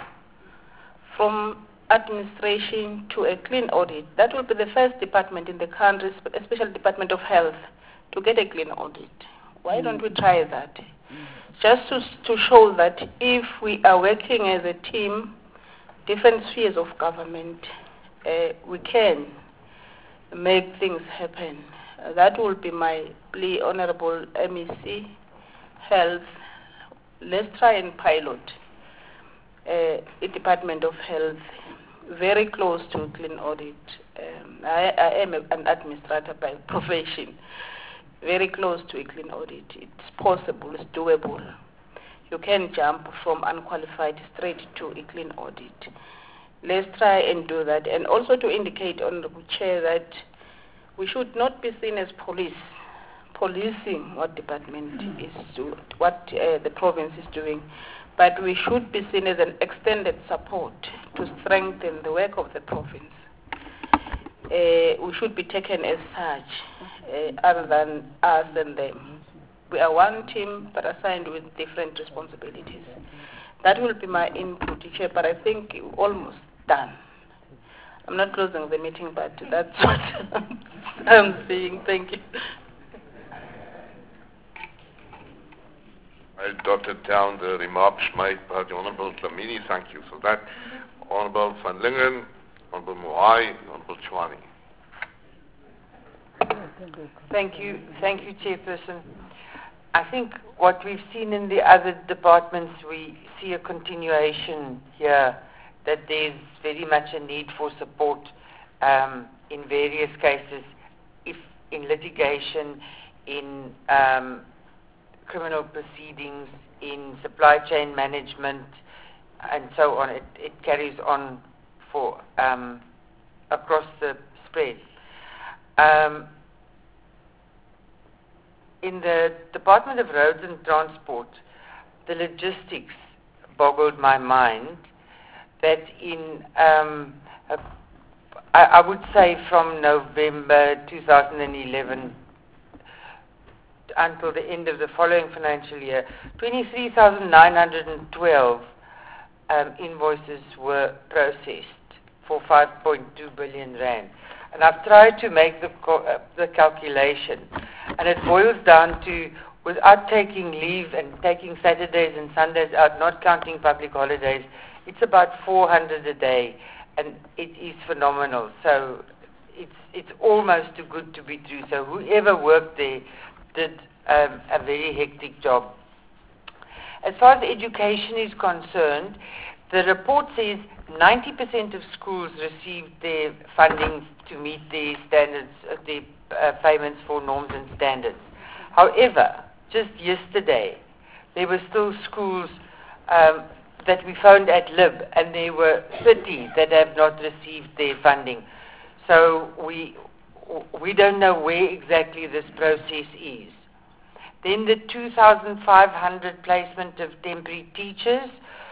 Speaker 10: From administration to a clean audit, that will be the first department in the country, especially Department of Health, to get a clean audit. Why don't we try that? Just to show that if we are working as a team, different spheres of government, we can make things happen. That will be my plea, Honorable MEC, Health. Let's try and pilot the Department of Health very close to a clean audit. I am an administrator by profession. Very close to a clean audit. It's possible, it's doable. You can jump from unqualified straight to a clean audit. Let's try and do that. And also to indicate, Honorable Chair, that we should not be seen as policing what department is doing, what the province is doing, but we should be seen as an extended support to strengthen the work of the province. We should be taken as such, other than us and them. We are one team, but assigned with different responsibilities. That will be my input, Chair, but I think almost done. I'm not closing the meeting, but that's what I'm saying. Thank you.
Speaker 2: I jotted down the remarks made by the Honourable Dlamini. Thank you for that. Honourable Van Lingen, Honourable Moai, Honourable Chwani.
Speaker 11: Thank you, Chairperson. I think what we've seen in the other departments, we see a continuation here, that there's very much a need for support in various cases, if in litigation, in criminal proceedings, in supply chain management, and so on. It carries on for across the spread. In the Department of Roads and Transport, the logistics boggled my mind. that in, I would say from November 2011 until the end of the following financial year, 23,912 invoices were processed for 5.2 billion rand. And I've tried to make the calculation, and it boils down to, without taking leave and taking Saturdays and Sundays out, not counting public holidays, it's about 400 a day, and it is phenomenal. So it's almost too good to be true. So whoever worked there did a very hectic job. As far as education is concerned, the report says 90% of schools received their funding to meet their standards, their payments for norms and standards. However, just yesterday, there were still schools that we phoned at LIB, and there were 30 that have not received their funding. So we don't know where exactly this process is. Then the 2,500 placement of temporary teachers,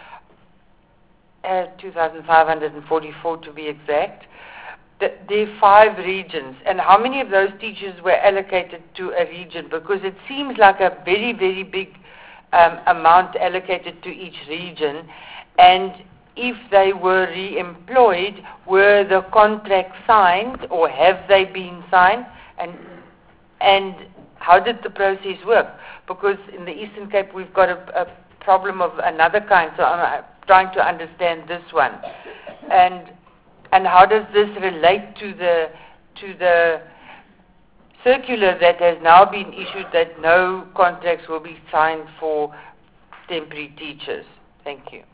Speaker 11: 2,544 to be exact. There are 5 regions, and how many of those teachers were allocated to a region? Because it seems like a very, very big amount allocated to each region, and if they were re-employed, were the contracts signed, or have they been signed, and how did the process work? Because in the Eastern Cape we've got a problem of another kind, so I'm trying to understand this one. And how does this relate to the circular that has now been issued that no contracts will be signed for temporary teachers? Thank you.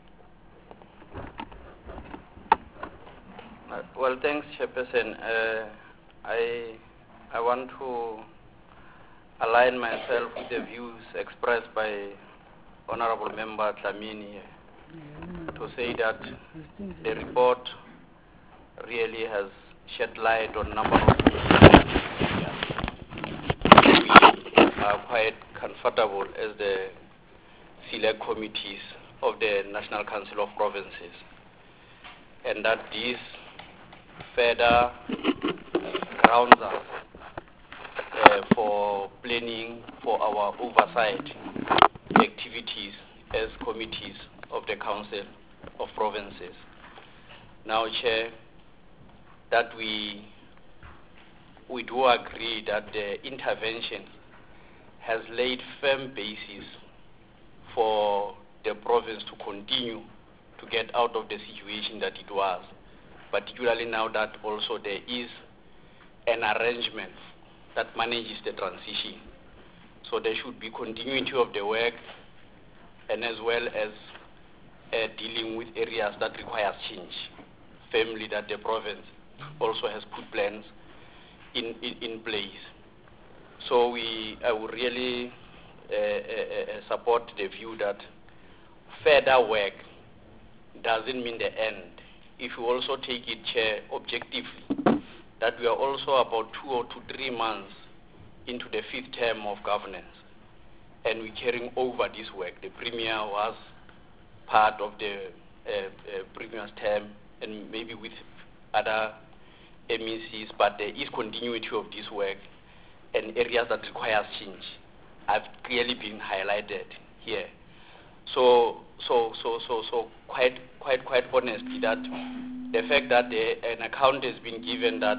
Speaker 3: Well, thanks, Chairperson. I want to align myself with the views expressed by Honorable Member Dlamini to say that the report really has shed light on a number of areas. We are quite comfortable as the select committees of the National Council of Provinces, and that this further grounds us for planning for our oversight activities as committees of the Council of Provinces. Now, Chair, that we do agree that the intervention has laid firm basis for the province to continue to get out of the situation that it was, particularly now that also there is an arrangement that manages the transition. So there should be continuity of the work, and as well as dealing with areas that require change. Firmly that the province also has put plans in place. So I would really support the view that further work doesn't mean the end. If you also take it, Chair, objectively, that we are also about 2 or 3 months into the 5th term of governance, and we're carrying over this work. The Premier was part of the previous term, and maybe with other MECs, but there is continuity of this work, and areas that require change have clearly been highlighted here. So quite honestly, that the fact that an account has been given that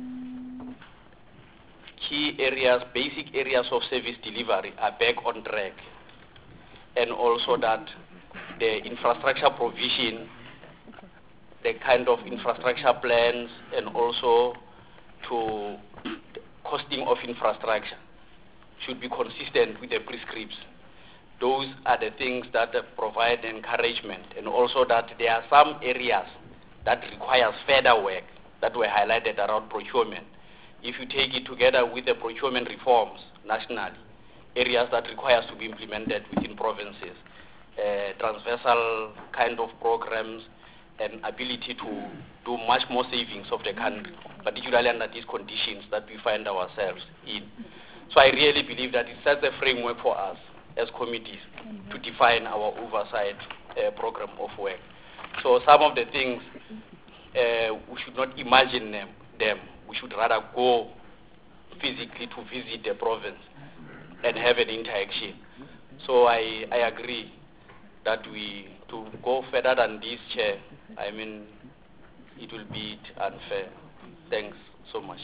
Speaker 3: key areas, basic areas of service delivery are back on track, and also that the infrastructure provision, the kind of infrastructure plans, and also to costing of infrastructure should be consistent with the prescripts. Those are the things that provide encouragement, and also that there are some areas that requires further work that were highlighted around procurement. If you take it together with the procurement reforms nationally, areas that requires to be implemented within provinces, transversal kind of programs, and ability to do much more savings of the country, particularly under these conditions that we find ourselves in. So I really believe that it sets a framework for us as committees to define our oversight program of work. So some of the things, we should not imagine them. We should rather go physically to visit the province and have an interaction. So I agree that to go further than this, Chair, I mean, it will be unfair. Thanks so much.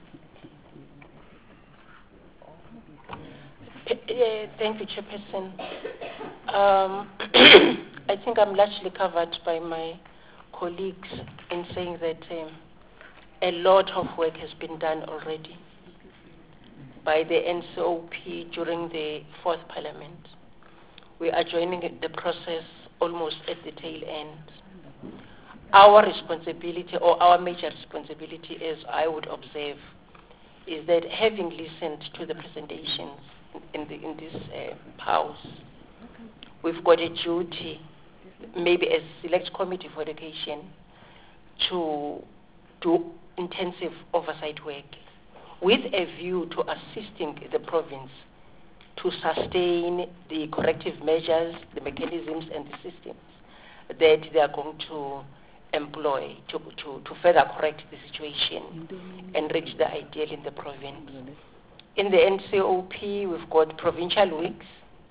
Speaker 12: Thank you, Chairperson. I think I'm largely covered by my colleagues in saying that a lot of work has been done already by the NCOP during the 4th Parliament. We are joining the process almost at the tail end. Our responsibility, or our major responsibility, as I would observe, is that having listened to the presentations in this house, we've got a duty, maybe as Select Committee for Education, to do intensive oversight work with a view to assisting the province to sustain the corrective measures, the mechanisms and the systems that they are going to employ to further correct the situation and reach the ideal in the province. In the NCOP, we've got provincial weeks.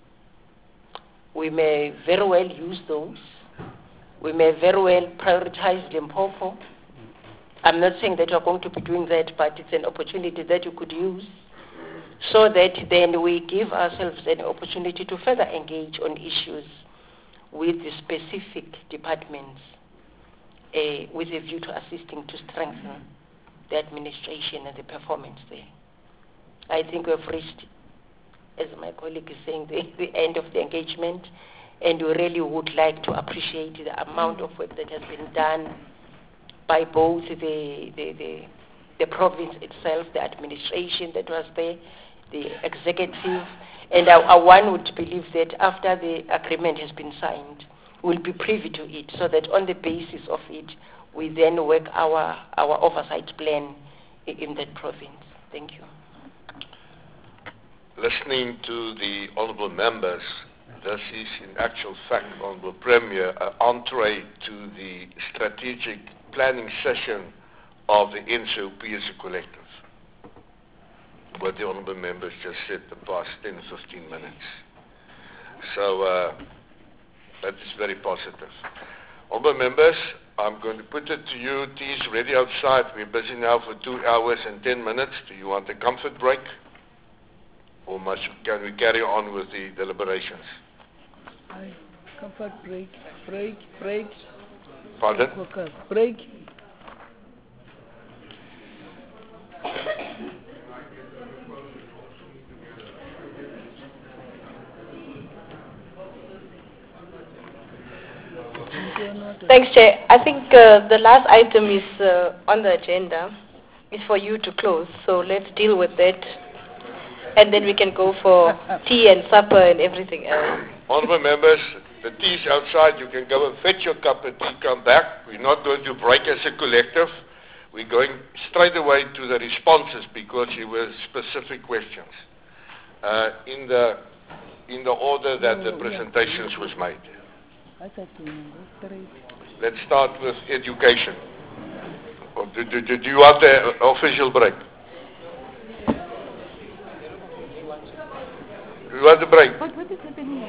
Speaker 12: We may very well use those. We may very well prioritize Limpopo. I'm not saying that we're going to be doing that, but it's an opportunity that you could use so that then we give ourselves an opportunity to further engage on issues with the specific departments with a view to assisting to strengthen the administration and the performance there. I think we've reached, as my colleague is saying, the end of the engagement, and we really would like to appreciate the amount of work that has been done by both the province itself, the administration that was there, the executive, and one would believe that after the agreement has been signed, we'll be privy to it, so that on the basis of it, we then work our oversight plan in that province. Thank you.
Speaker 2: Listening to the honourable members, this is in actual fact, Honourable Premier, an entree to the strategic planning session of the NCOP as a collective. What the honourable members just said the past 10 or 15 minutes. So that is very positive. Honourable members, I'm going to put it to you. Tea is ready outside. We're busy now for 2 hours and 10 minutes. Do you want a comfort break? Or can we carry on with the deliberations?
Speaker 13: Comfort break.
Speaker 2: Pardon?
Speaker 13: Break.
Speaker 6: Thanks, Chair. I think the last item is on the agenda is for you to close. So let's deal with that. And then we can go for tea and supper and everything else.
Speaker 2: Honourable members, the tea is outside. You can go and fetch your cup of tea, come back. We're not going to break as a collective. We're going straight away to the responses because there were specific questions in the order that the presentations was made. Let's start with education. Or do you want the official break? Do you want the break?
Speaker 13: What is happening?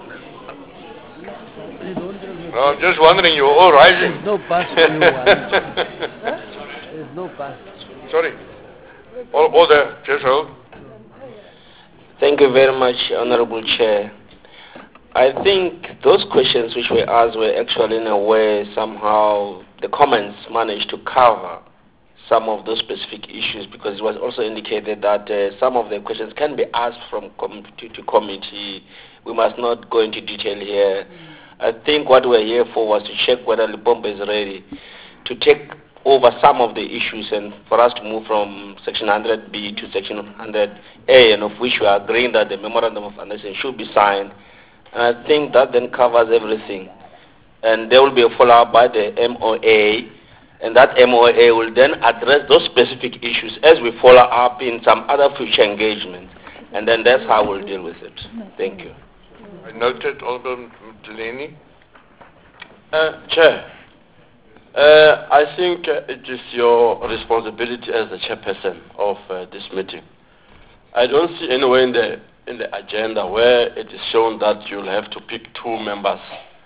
Speaker 2: No, I'm just wondering, you're all rising.
Speaker 13: There's no pass for you. There's no pass.
Speaker 2: Sorry. Order, just hold.
Speaker 14: Thank you very much, Honorable Chair. I think those questions which were asked were actually in a way somehow the comments managed to cover some of those specific issues because it was also indicated that some of the questions can be asked from committee to committee. We must not go into detail here. I think what we're here for was to check whether Limpopo is ready to take over some of the issues and for us to move from Section 100B to Section 100A, and of which we are agreeing that the Memorandum of Understanding should be signed. And I think that then covers everything. And there will be a follow-up by the MOA, and that MOA will then address those specific issues as we follow up in some other future engagements. And then that's how we'll deal with it. Thank you.
Speaker 2: I noted, Honourable Mtuleni.
Speaker 9: Chair, I think it is your responsibility as the chairperson of this meeting. I don't see anywhere in the agenda where it is shown that you'll have to pick 2 members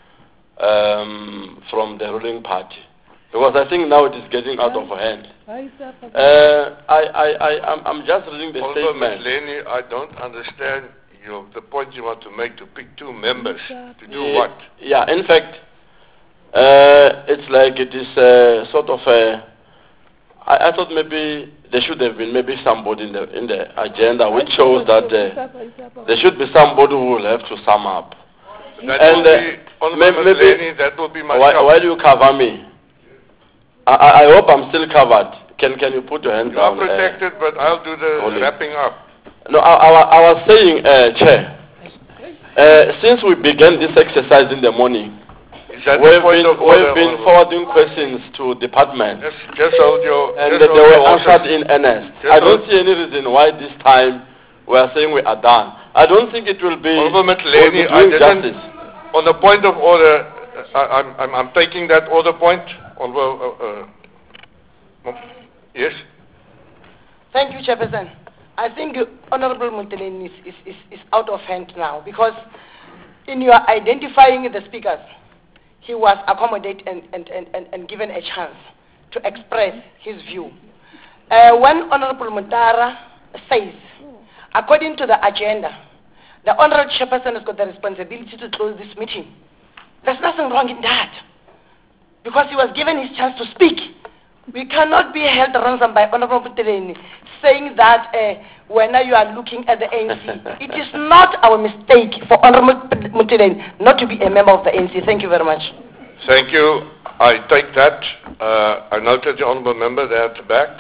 Speaker 9: from the ruling party, because I think now it is getting out of hand. I'm just reading the statement.
Speaker 2: Lenny, I don't understand the point you want to make, to pick 2 members. To do what?
Speaker 9: Yeah, in fact, it's like it is sort of a... I thought maybe there should have been maybe somebody in the agenda which shows that there should be somebody who will have to sum up.
Speaker 2: That will be my job.
Speaker 9: Why do you cover me? I hope I'm still covered. Can you put your hand down?
Speaker 2: You are protected, but I'll do the wrapping up.
Speaker 9: No, I was saying, Chair, since we began this exercise in the morning, we've been forwarding questions to departments,
Speaker 2: just hold your,
Speaker 9: and they were answered in earnest. I don't see any reason why this time we are saying we are done. I don't think it will be doing justice.
Speaker 2: On the point of order, I'm taking that order point. Yes?
Speaker 15: Thank you, Chairperson. I think Honorable Muteleni is out of hand now, because in your identifying the speakers, he was accommodated and given a chance to express his view. When Honorable Mutara says, according to the agenda, the Honorable Chairperson has got the responsibility to close this meeting. There's nothing wrong in that, because he was given his chance to speak. We cannot be held ransom by Honorable Muteleni saying that when you are looking at the ANC. It is not our mistake for Honorable Muteleni not to be a member of the ANC. Thank you very much.
Speaker 2: Thank you. I take that. I noted the Honorable Member there at the back.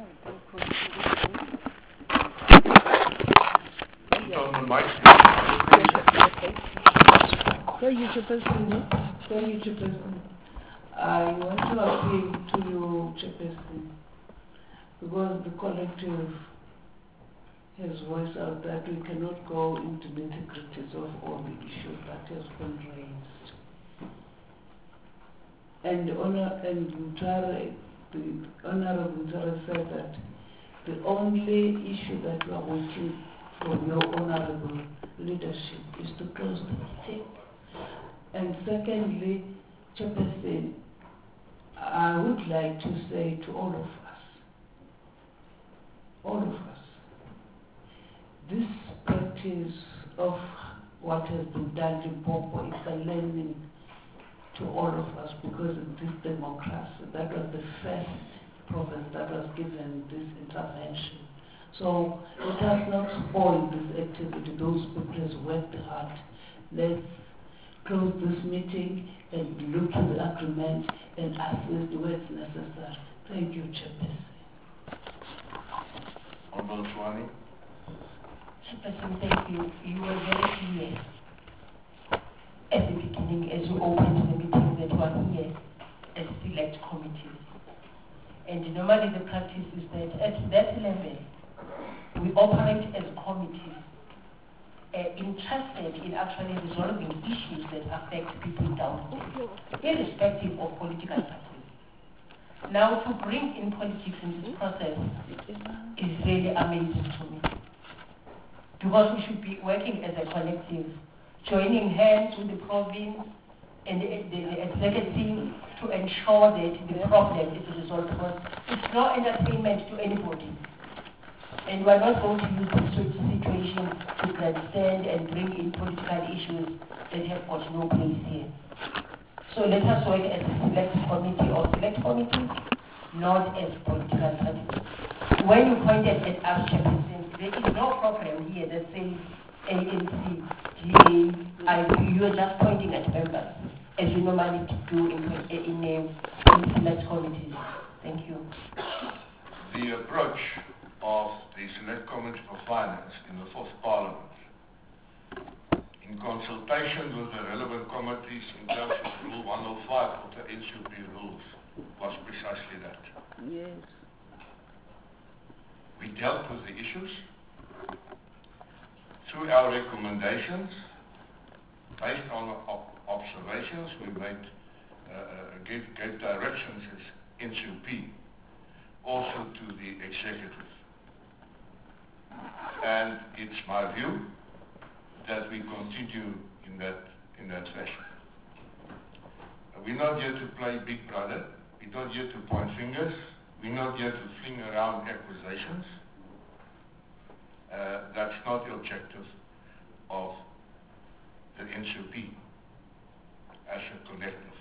Speaker 13: I want to appeal to you, Chairperson, because the collective has voiced out that we cannot go into the nitty-gritties of all the issues that has been raised. And the Honorable Mutara said that the only issue that we are waiting from your honorable leadership is to close the meeting. And secondly, Chairperson, I would like to say to all of us, this practice of what has been done in Popo is a learning to all of us, because in this democracy, that was the first province that was given this intervention. So let us not spoil this activity. Those people have worked hard. Let's close this meeting and look to the agreement and assist where it's necessary. Thank you, Chairperson.
Speaker 2: Honorable Swani.
Speaker 16: Chairperson, thank you. You were very clear at the beginning as you opened the meeting that you are here as select committees. And normally the practice is that at that level, we operate as committees interested in actually resolving issues that affect people downstairs, irrespective of political parties. Now, to bring in politics in this process is really amazing to me, because we should be working as a collective, joining hands with the province and the executive to ensure that the problem is resolved, because it's no entertainment to anybody. And we're not going to use this situation to grandstand and bring in political issues that have got no place here. So let us work as a select committee or select committees, not as political parties. When you pointed at us, Chairperson, there is no program here that says ANC, GA, you are just pointing at members, as you normally do in select committees. Thank you.
Speaker 2: The approach of the Select Committee for Finance in the 4th Parliament, in consultation with the relevant committees in terms of Rule 105 of the NCP rules, was precisely that.
Speaker 13: Yes.
Speaker 2: We dealt with the issues through our recommendations, based on observations we made gave directions as NCOP, also to the executive. And it's my view that we continue in that fashion. We're not here to play Big Brother. We're not here to point fingers. We're not here to fling around accusations. That's not the objective of the NCOP as a collective.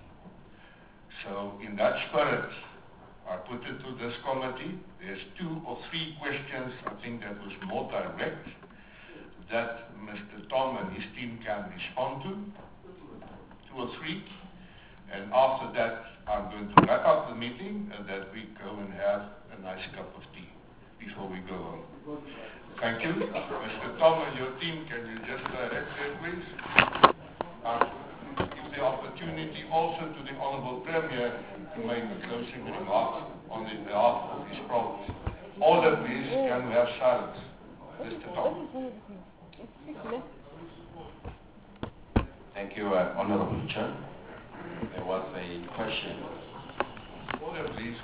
Speaker 2: So in that spirit, I put it to this committee. There's 2 or 3 questions, I think that was more direct, that Mr. Tom and his team can respond to, 2 or 3. And after that, I'm going to wrap up the meeting and that we go and have a nice cup of tea before we go home. Thank you. Mr. Tom and your team, can you just direct there, please? Give the opportunity also to the Honourable Premier to make a closing remark on the behalf of his province. Order, please. Can we have silence? Mr. Tom.
Speaker 17: Thank you, Honourable Chair. There was a question.
Speaker 2: Order, please.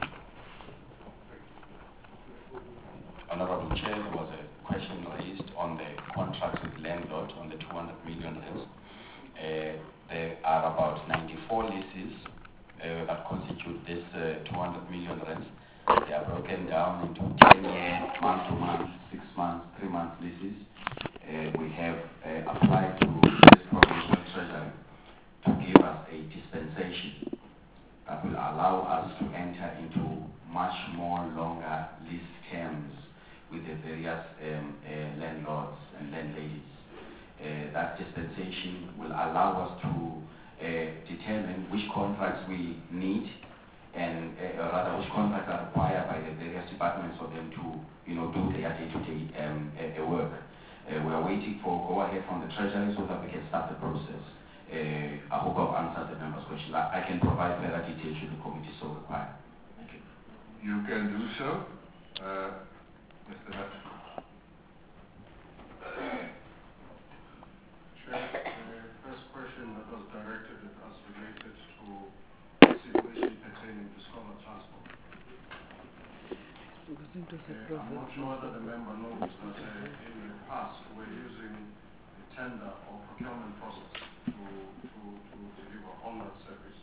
Speaker 17: Honourable Chair, there was a question raised on the contracts with landlord on the 200 million rands. There are about 94 leases that constitute this 200 million rands. They are broken down into 10-year, month-to-month, 6 months, 3 month leases. We have applied to this provincial treasury to give us a dispensation that will allow us to enter into much more longer lease terms with the various landlords and landladies. That dispensation will allow us to determine which contracts we need and rather which contracts are required by the various departments for them to do their day-to-day work. We are waiting for go-ahead from the Treasury so that we can start the process. I hope I've answered the member's question. I can provide further details should the committee so require. Thank you.
Speaker 2: You can do so. Mr. Hatch.
Speaker 18: Chair, the first question that was directed at us related to the situation pertaining to solar transport. I'm not sure that the member knows that in the past we're using the tender or procurement process to deliver on that service.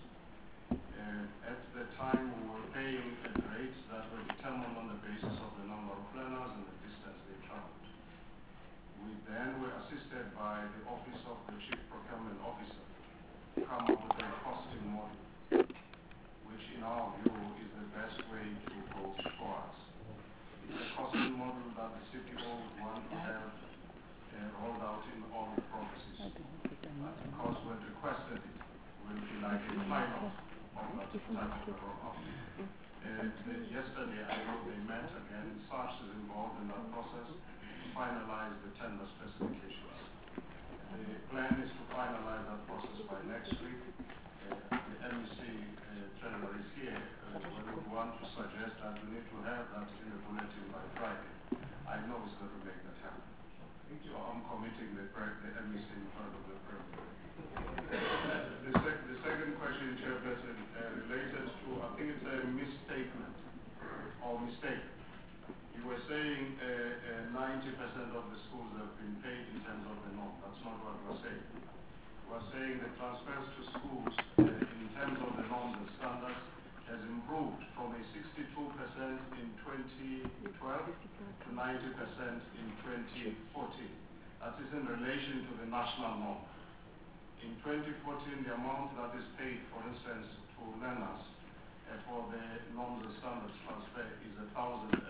Speaker 18: At the time we were paying at rates that were determined on the basis of the number of learners and the distance they traveled. We then were assisted by the Office of the Chief Procurement Officer to come up with a costing model, which in our view is the best way to go for us. It's a costing model that the CPO would want to have rolled out in all the provinces. But because we had requested it, will be like a pilot of that type of rollout. Yesterday I know they met again, SARS is involved in that process to finalize the tender specifications. The plan is to finalize that process by next week. The MEC Treasury is here. We would want to suggest that we need to have that in the bulletin by Friday. I know it's going to make that happen. So I'm committing the MEC in front of the President. The second question, Chairperson, related to, I think it's a misstatement or mistake. You were saying 90% of the schools have been paid in terms of the norm. That's not what we're saying. We're saying the transfers to schools in terms of the norms and standards has improved from a 62% in 2012 to 90% in 2014. That is in relation to the national norm. In 2014, the amount that is paid, for instance, to learners for the norms and standards transfer is 1,059.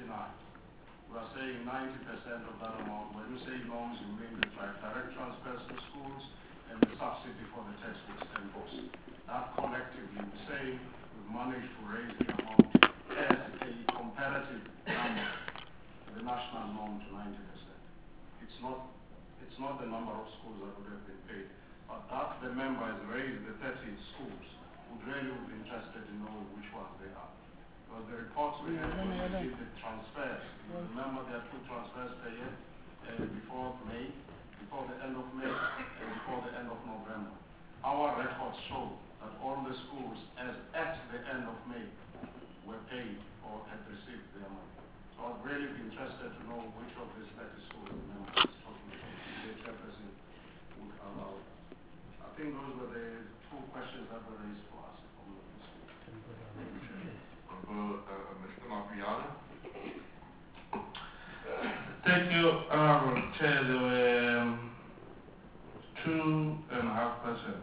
Speaker 18: We are saying 90% of that amount. When you say norms, you mean the direct transfers to schools and the subsidy for the textbooks and books. That collectively, we're saying we've managed to raise the amount as a comparative number to the national norm to 90%. It's not the number of schools that would have been paid, but that the member has raised the 30 schools would really be interested in knowing which ones they are. Because the reports we have received the transfers. You remember there are 2 transfers per year before May, before the end of May, and before the end of November. Our records show that all the schools, as at the end of May, were paid or had received their money. So I'd really be interested to know which of these 30 schools the member is talking about. The chairperson would allow. I think those were the two questions that were raised for us.
Speaker 2: Mr. Mapiano.
Speaker 4: Thank you, Honorable Chair. There were 2.5 questions.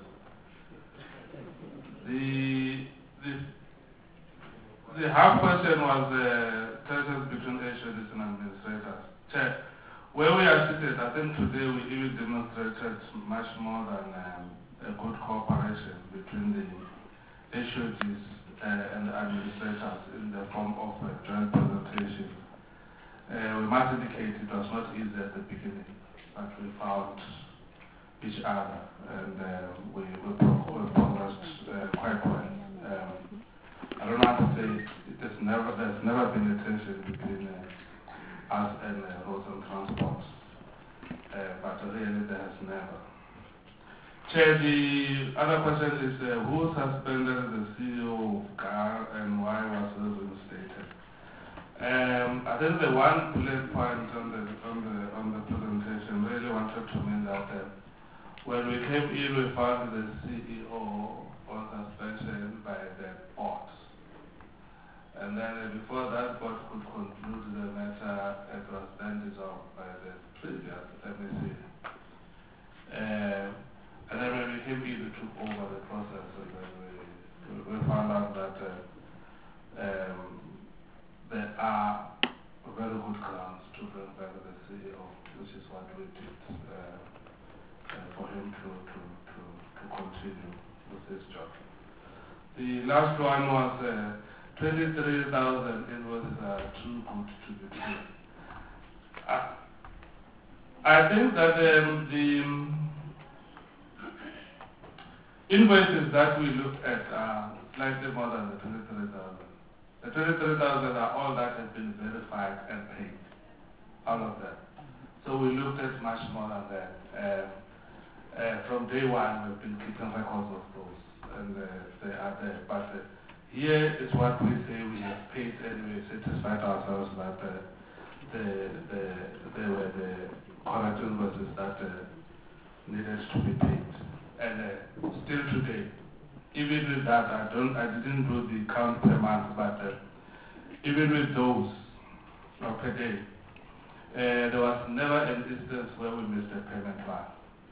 Speaker 4: The half question was tensions between HODs and administrators. Chair, where we are seated, I think today we even demonstrated much more than a good cooperation between the HODs and the administrators in the form of a joint presentation. We must indicate it was not easy at the beginning, but we found each other and we progressed quite well. I don't know how to say it. There's never been a tension between us and roads and transport, but really there has never. Chair, the other question is who suspended the CEO of GAR and why was this reinstated? I think the one bullet point on the presentation really wanted to mean that when we came in, we found the CEO on suspension by the board. And then before that board could conclude the matter, it was then dissolved by the previous MEC. And then when we came in, we took over the process, and then we found out that there are very good grounds to bring back the CEO, which is what we did for him to continue with his job. The last one was 23,000 invoices are too good to be true. I think that the invoices that we looked at are slightly more than the 23,000. The 23,000 are all that have been verified and paid, all of them. So we looked at much more than that. From day one, we've been keeping records of those, and they are there. But here is what we say we have paid, and we satisfied ourselves that they were the correct invoices that needed to be paid. And still today, even with that, I didn't do the count per month, but even with those per day, there was never an instance where we missed a payment plan.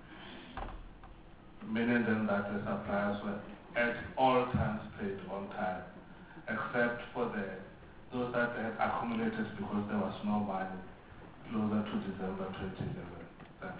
Speaker 4: Meaning then that the suppliers were at all times paid on time, except for those that had accumulated because there was no money closer to December 2011. Thanks.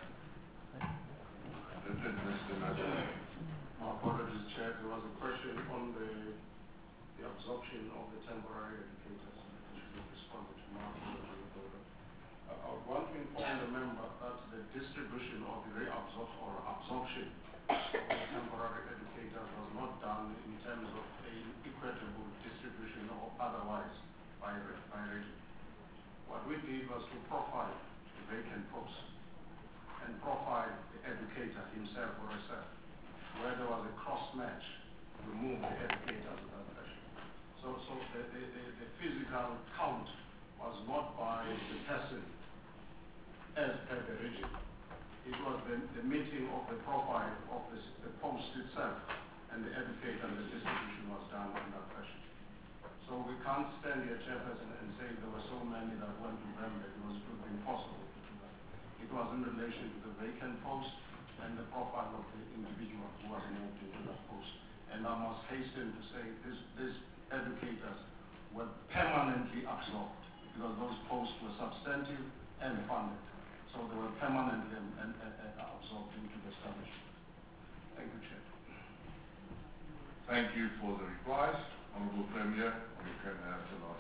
Speaker 18: My apologies, Chair. There was a question on the absorption of the temporary educators, which we responded to Mark. I want to inform the member that the distribution of the reabsorption or absorption of the temporary educators was not done in terms of an equitable distribution or otherwise by region. What we did was to profile the vacant posts and profile the educator himself or herself. Where there was a cross match, remove the educators without question. So the physical count was not by the person as per the region. It was the meeting of the profile of the post itself, and the educator and the distribution was done in that fashion. So we can't stand here, Chairperson, and say there were so many that went to Bramber. It would be impossible to do that. It was in relation to the vacant post and the profile of the individual who was moved into that post. And I must hasten to say these educators were permanently absorbed because those posts were substantive and funded. So they were permanently absorbed into the establishment. Thank you, Chair.
Speaker 2: Thank you for the replies. Honourable Premier, you can have the last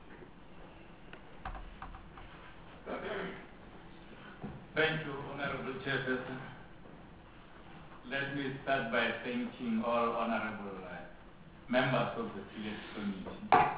Speaker 2: word.
Speaker 19: Thank you, Honourable Chairperson. Let me start by thanking all honourable members of the Select Committee.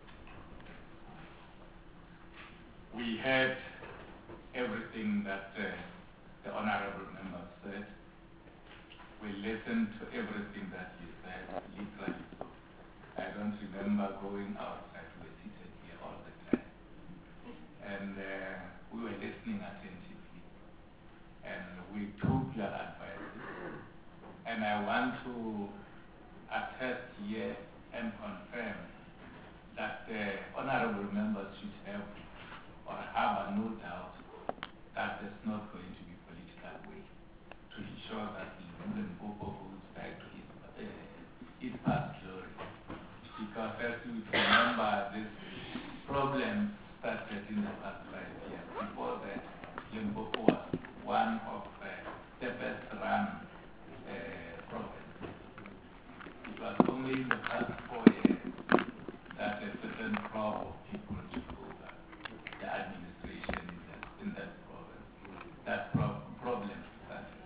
Speaker 19: We heard everything that the honourable members said. We listened to everything that you said, literally. So I don't remember going outside. We were seated here all the time. And we were listening attentively. And we took your advice. And I want to attest here and confirm that honorable members should have or have no doubt that there's not going to be political way to ensure that Limpopo goes back to its past glory. Because as you remember, this problem started in the past 5 years. Before that, Limpopo was one of the best run provinces. It was only in the past 4 years that a certain crop of people took over the administration in that province. That problem started.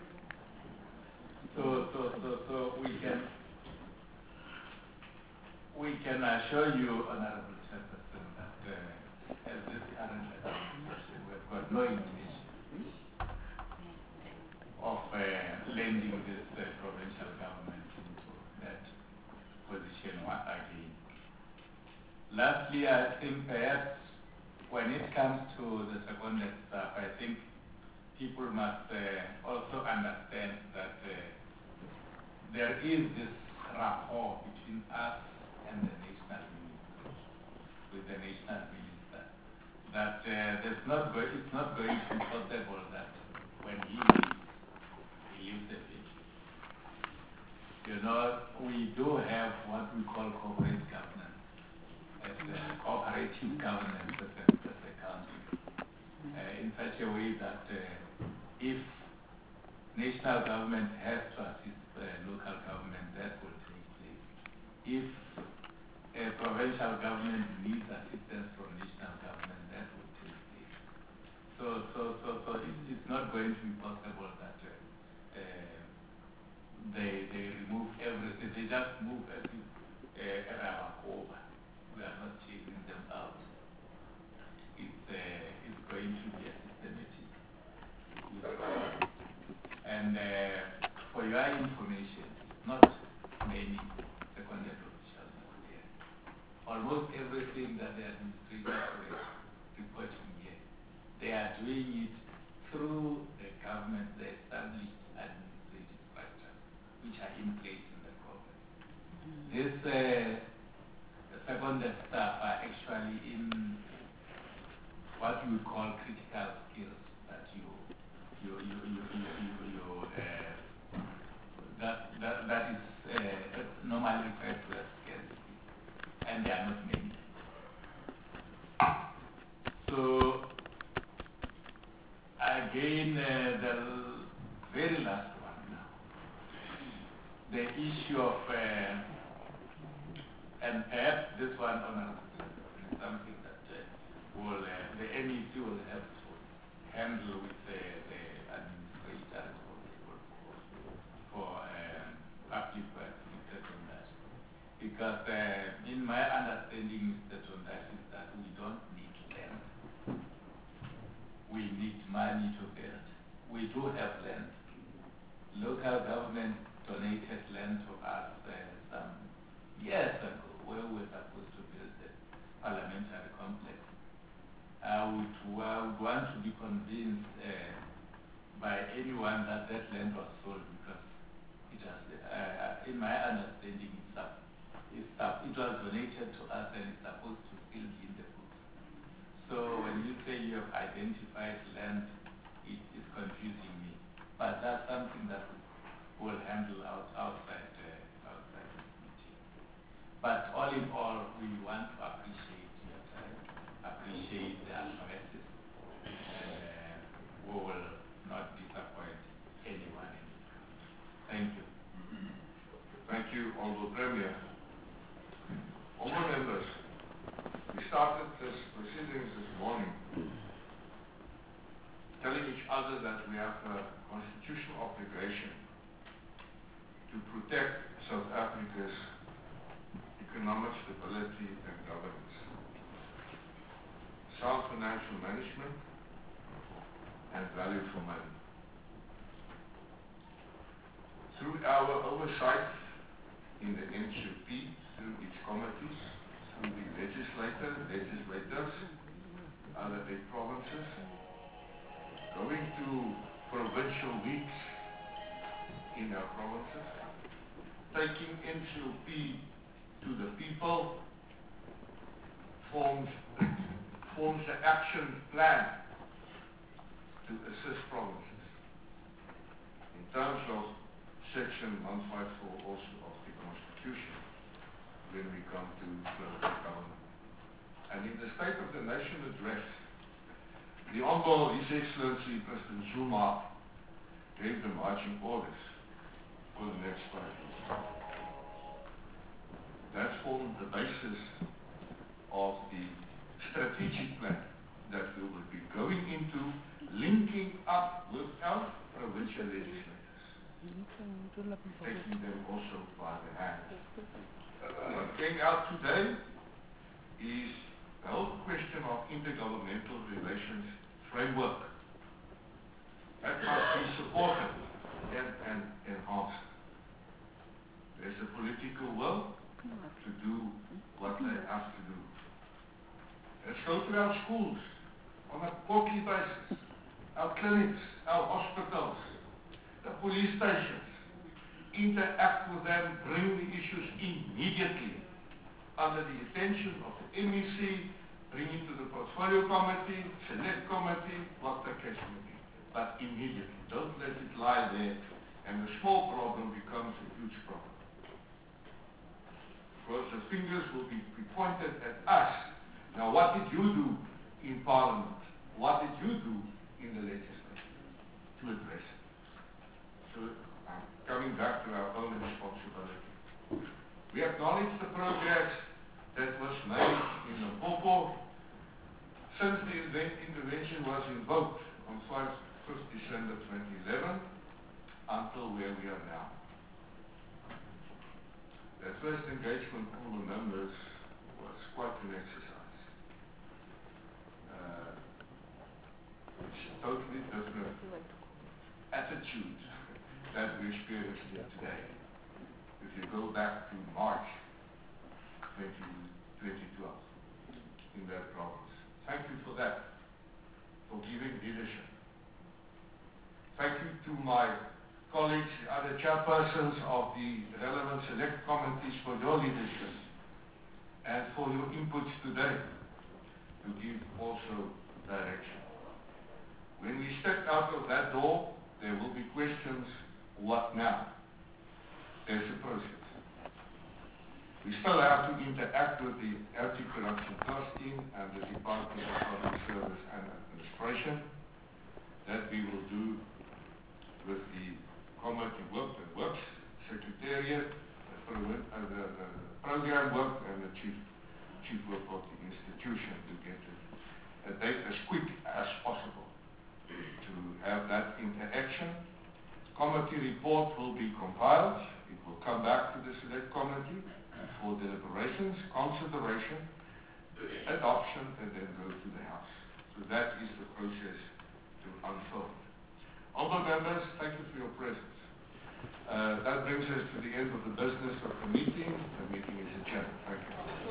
Speaker 19: So we can assure you, Honorable Chairperson, that as this current administration, we've got no intention of lending this provincial government into that position again. Lastly, I think perhaps when it comes to the seconded staff, I think people must also understand that there is this rapport between us and the national ministry, with the national minister, that it's not going to be possible that when he leaves the bit. You know, we do have what we call corporate governance, as cooperative governance as a country, in such a way that if national government has to assist local government, that will take place. If a provincial government needs assistance from national government, that will take place. So it's not going to be possible that they remove everything. They just move everything over. We are not chasing them out. It's going to be a systematic. And for your information, not many secondary officials are here. Almost everything that the administration is reporting here, they are doing it through the government, the established administrative structures, which are in place in the government. This secondary staff are actually in what you call critical skills that that is normally referred to as skills, and there are not many. So again, the very last one now, the issue of and perhaps this one on something that the NEC will have to handle with the administrator responsible for public activities on that. Because in my understanding, Mr. Tondash, is that we don't need land. We need money to build. We do have land. Local government donated land to us some years ago, where we were supposed to build the parliamentary complex. I would want to be convinced by anyone that that land was sold, because it was, in my understanding, it was donated to us and it's supposed to still be in the books. So when you say you have identified land, it is confusing me. But that's something that we'll handle outside this meeting. But all in all, we want to appreciate your time, appreciate the advices, and we will not disappoint anyone. Thank you.
Speaker 2: Thank you, Honorable Premier. Honorable members, we started this proceedings this morning telling each other that we have a constitutional obligation to protect South Africa's economic stability and governance, sound financial management, and value for money. Through
Speaker 18: our oversight in the NCP through its committees, through the legislators, other 8 provinces, going to provincial weeks in our provinces, taking NCP to the people, forms the action plan to assist provinces in terms of Section 154 also of the Constitution when we come to local government. And in the State of the Nation address, the Honorable His Excellency President Zuma gave the marching orders for the next 5 years. That formed the basis of the strategic plan that we will be going into, linking up with our provincial legislators, taking them also by the hand. What came out today is the whole question of intergovernmental relations framework. That must be supported and enhanced. There's a political will to do what they have to do. Let's go to our schools on a quarterly basis, our clinics, our hospitals, the police stations, interact with them, bring the issues immediately under the attention of the MEC, bring it to the portfolio committee, select committee, what the case may be. But immediately, don't let it lie there and the small problem becomes a huge problem. Because the fingers will be pointed at us. Now, what did you do in Parliament? What did you do in the legislature to address it? So, coming back to our own responsibility. We acknowledge the progress that was made in Limpopo since the intervention was invoked on 1st December 2011 until where we are now. That first engagement with all the members was quite an exercise. It's a totally different attitude that we experience here today. If you go back to March 2012 in that province. Thank you for that, for giving leadership. Thank you to my colleagues, other chairpersons of the relevant select committees for your leadership and for your inputs today to give also direction. When we step out of that door, there will be questions, what now? There's a process. We still have to interact with the Anti-Corruption Task Team and the Department of Public Service and Administration. That we will do with the Committee Works, Secretariat, the Program Work, and the Chief Work of the institution to get a date as quick as possible to have that interaction. Committee report will be compiled. It will come back to the Select Committee for deliberations, consideration, adoption, and then go to the House. So that is the process to unfold. Honourable members, thank you for your presence. That brings us to the end of the business of the meeting. The meeting is adjourned. Thank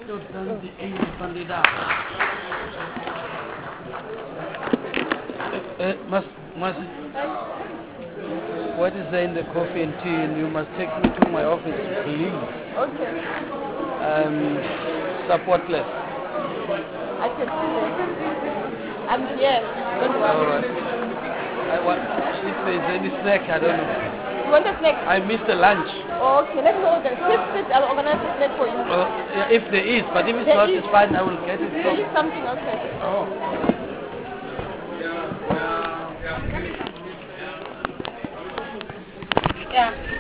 Speaker 20: you. What is there in the coffee and tea? And you must take me to my office, please.
Speaker 21: Okay.
Speaker 20: Supportless.
Speaker 21: I can see that. I'm here. Don't worry.
Speaker 20: All right. If there's any snack, I don't know.
Speaker 21: You want a snack?
Speaker 20: I missed the lunch.
Speaker 21: Okay, let's go then. Sit, I'll organize a snack for you.
Speaker 20: Yeah, if there is, but if it's not, it's fine. I will get it.
Speaker 21: There is something, okay.
Speaker 20: Oh.
Speaker 21: Yeah.